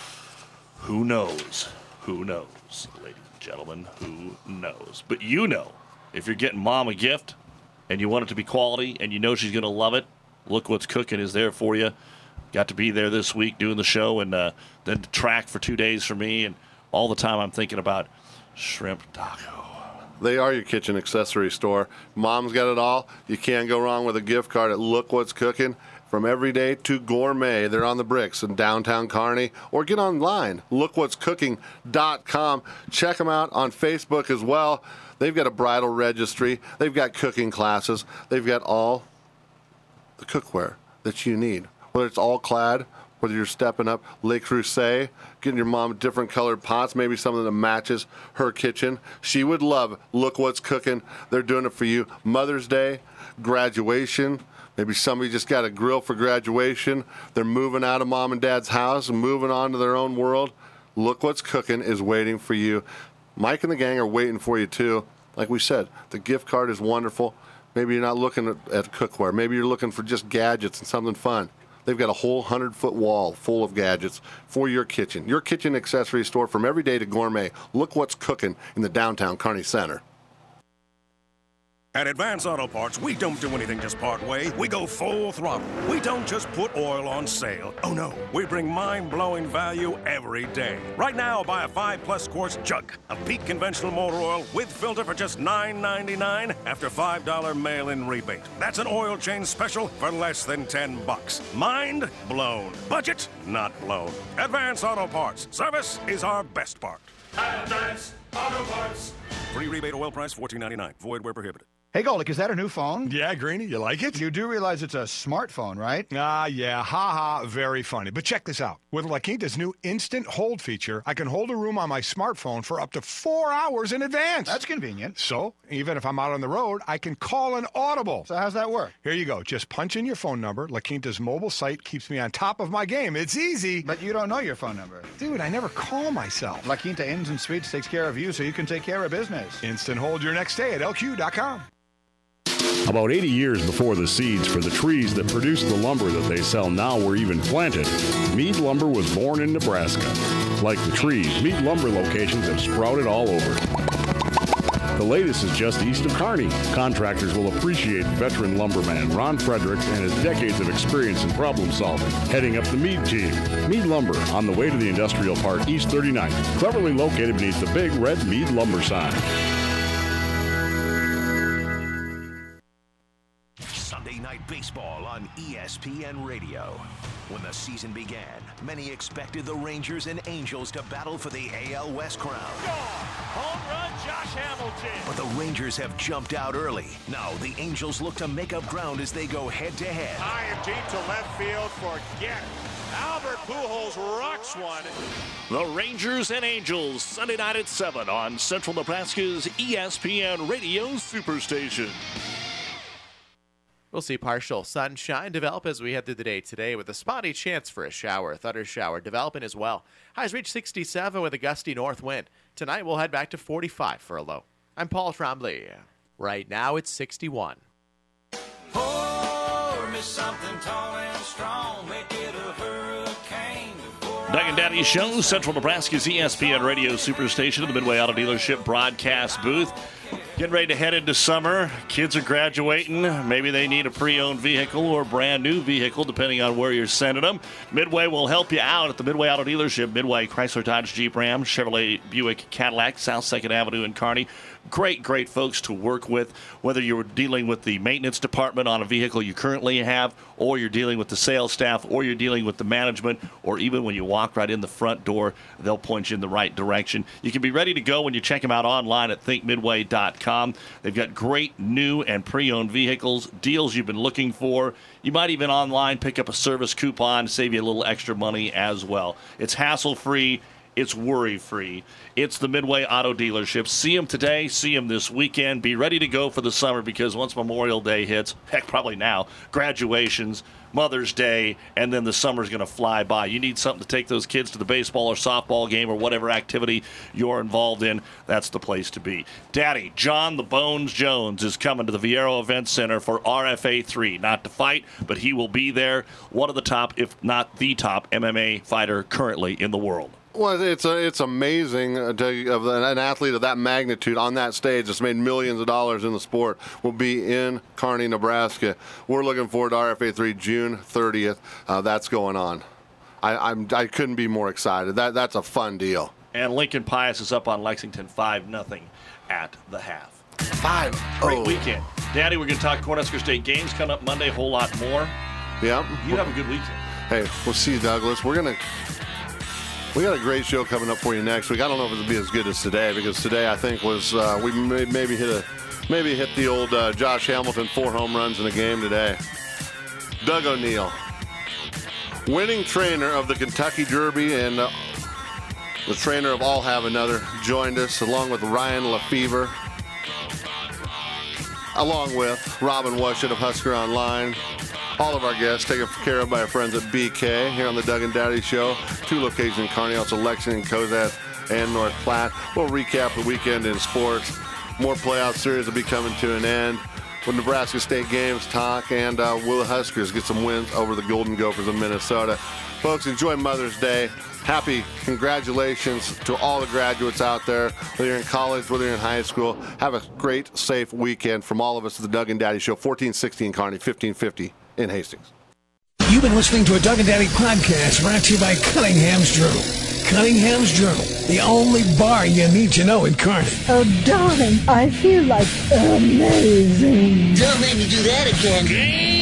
Who knows? Who knows? Gentlemen, who knows? But you know, if you're getting mom a gift and you want it to be quality and you know she's going to love it, Look What's Cooking is there for you. Got to be there this week doing the show and uh, then to track for two days for me. And all the time I'm thinking about shrimp taco. They are your kitchen accessory store. Mom's got it all. You can't go wrong with a gift card at Look What's Cooking. From everyday to gourmet, they're on the bricks in downtown Kearney, or get online, look what's cooking dot com. Check them out on Facebook as well. They've got a bridal registry. They've got cooking classes. They've got all the cookware that you need. Whether it's all clad, whether you're stepping up Le Creuset, getting your mom different colored pots, maybe something that matches her kitchen. She would love Look What's Cooking. They're doing it for you. Mother's Day, graduation. Maybe somebody just got a grill for graduation. They're moving out of mom and dad's house and moving on to their own world. Look What's Cooking is waiting for you. Mike and the gang are waiting for you, too. Like we said, the gift card is wonderful. Maybe you're not looking at, at cookware. Maybe you're looking for just gadgets and something fun. They've got a whole hundred-foot wall full of gadgets for your kitchen. Your kitchen accessory store from everyday to gourmet. Look What's Cooking in the downtown Kearney Center. At Advance Auto Parts, we don't do anything just part way. We go full throttle. We don't just put oil on sale. Oh, no. We bring mind-blowing value every day. Right now, buy a five-plus quarts jug of Peak conventional motor oil with filter for just nine ninety-nine after five dollars mail-in rebate. That's an oil change special for less than ten bucks. Mind blown. Budget not blown. Advance Auto Parts. Service is our best part. Advance Auto Parts. Free rebate oil price fourteen ninety-nine. Void where prohibited. Hey, Golick, is that a new phone? Yeah, Greeny, you like it? You do realize it's a smartphone, right? Ah, yeah, ha-ha, very funny. But check this out. With La Quinta's new Instant Hold feature, I can hold a room on my smartphone for up to four hours in advance. That's convenient. So, even if I'm out on the road, I can call an audible. So how's that work? Here you go. Just punch in your phone number. La Quinta's mobile site keeps me on top of my game. It's easy. But you don't know your phone number. Dude, I never call myself. La Quinta Inns and Suites takes care of you so you can take care of business. Instant Hold your next day at L Q dot com. About eighty years before the seeds for the trees that produce the lumber that they sell now were even planted, Mead Lumber was born in Nebraska. Like the trees, Mead Lumber locations have sprouted all over. The latest is just east of Kearney. Contractors will appreciate veteran lumberman Ron Fredericks and his decades of experience in problem solving, heading up the Meade team. Meade Lumber, on the way to the Industrial Park, East thirty-ninth, cleverly located beneath the big red Meade Lumber sign. Sunday Night Baseball on E S P N Radio. When the season began, many expected the Rangers and Angels to battle for the A L West crown. Home run, Josh Hamilton. But the Rangers have jumped out early. Now the Angels look to make up ground as they go head-to-head. High and deep to left field. Forget it. Albert Pujols rocks one. The Rangers and Angels, Sunday night at seven on Central Nebraska's E S P N Radio Superstation. We'll see partial sunshine develop as we head through the day today with a spotty chance for a shower, thunder shower developing as well. Highs reach sixty-seven with a gusty north wind. Tonight we'll head back to forty-five for a low. I'm Paul Trombley. Right now it's sixty-one. Pour me something tall and strong, make it a hurricane. Doug and Daddy Show, Central Nebraska's E S P N Radio Superstation at the Midway Auto Dealership broadcast booth. Getting ready to head into summer. Kids are graduating. Maybe they need a pre-owned vehicle or a brand new vehicle, depending on where you're sending them. Midway will help you out at the Midway Auto Dealership. Midway Chrysler, Dodge, Jeep, Ram, Chevrolet, Buick, Cadillac, South second Avenue in Kearney. Great, great folks to work with, whether you're dealing with the maintenance department on a vehicle you currently have, or you're dealing with the sales staff, or you're dealing with the management, or even when you walk right in the front door, they'll point you in the right direction. You can be ready to go when you check them out online at think midway dot com. They've got great new and pre-owned vehicles, deals you've been looking for. You might even online pick up a service coupon, save you a little extra money as well. It's hassle-free. It's worry-free. It's the Midway Auto Dealership. See them today. See them this weekend. Be ready to go for the summer because once Memorial Day hits, heck, probably now, graduations, Mother's Day, and then the summer's going to fly by. You need something to take those kids to the baseball or softball game or whatever activity you're involved in. That's the place to be. Daddy, John the Bones Jones, is coming to the Viero Event Center for R F A three. Not to fight, but he will be there. One of the top, if not the top, M M A fighter currently in the world. Well, it's a, it's amazing uh, to, of an athlete of that magnitude on that stage that's made millions of dollars in the sport will be in Kearney, Nebraska. We're looking forward to R F A three June thirtieth. Uh, that's going on. I, I'm I couldn't be more excited. That that's a fun deal. And Lincoln Pius is up on Lexington five nothing at the half. Five. Great oh. weekend, Daddy. We're going to talk Cornhusker State games coming up Monday. A whole lot more. Yeah. You have a good weekend. Hey, we'll see you, Douglas. We're gonna. We got a great show coming up for you next week. I don't know if it'll be as good as today because today I think was uh, we may, maybe hit a maybe hit the old uh, Josh Hamilton four home runs in a game today. Doug O'Neill, winning trainer of the Kentucky Derby and uh, the trainer of All Have Another, joined us along with Ryan Lefevre, along with Robin Washut of Husker Online. All of our guests taken care of by our friends at B K here on the Doug and Daddy Show. Two locations in Kearney, also Lexington, Cozad, and North Platte. We'll recap the weekend in sports. More playoff series will be coming to an end. With Nebraska State games talk, and uh, will the Huskers get some wins over the Golden Gophers of Minnesota. Folks, enjoy Mother's Day. Happy congratulations to all the graduates out there, whether you're in college, whether you're in high school. Have a great, safe weekend from all of us at the Doug and Daddy Show, fourteen sixty in Kearney, fifteen fifty in Hastings. You've been listening to a Doug and Daddy podcast brought to you by Cunningham's Journal. Cunningham's Journal, the only bar you need to know in Kearney. Oh, darling, I feel like amazing. Don't make me do that again.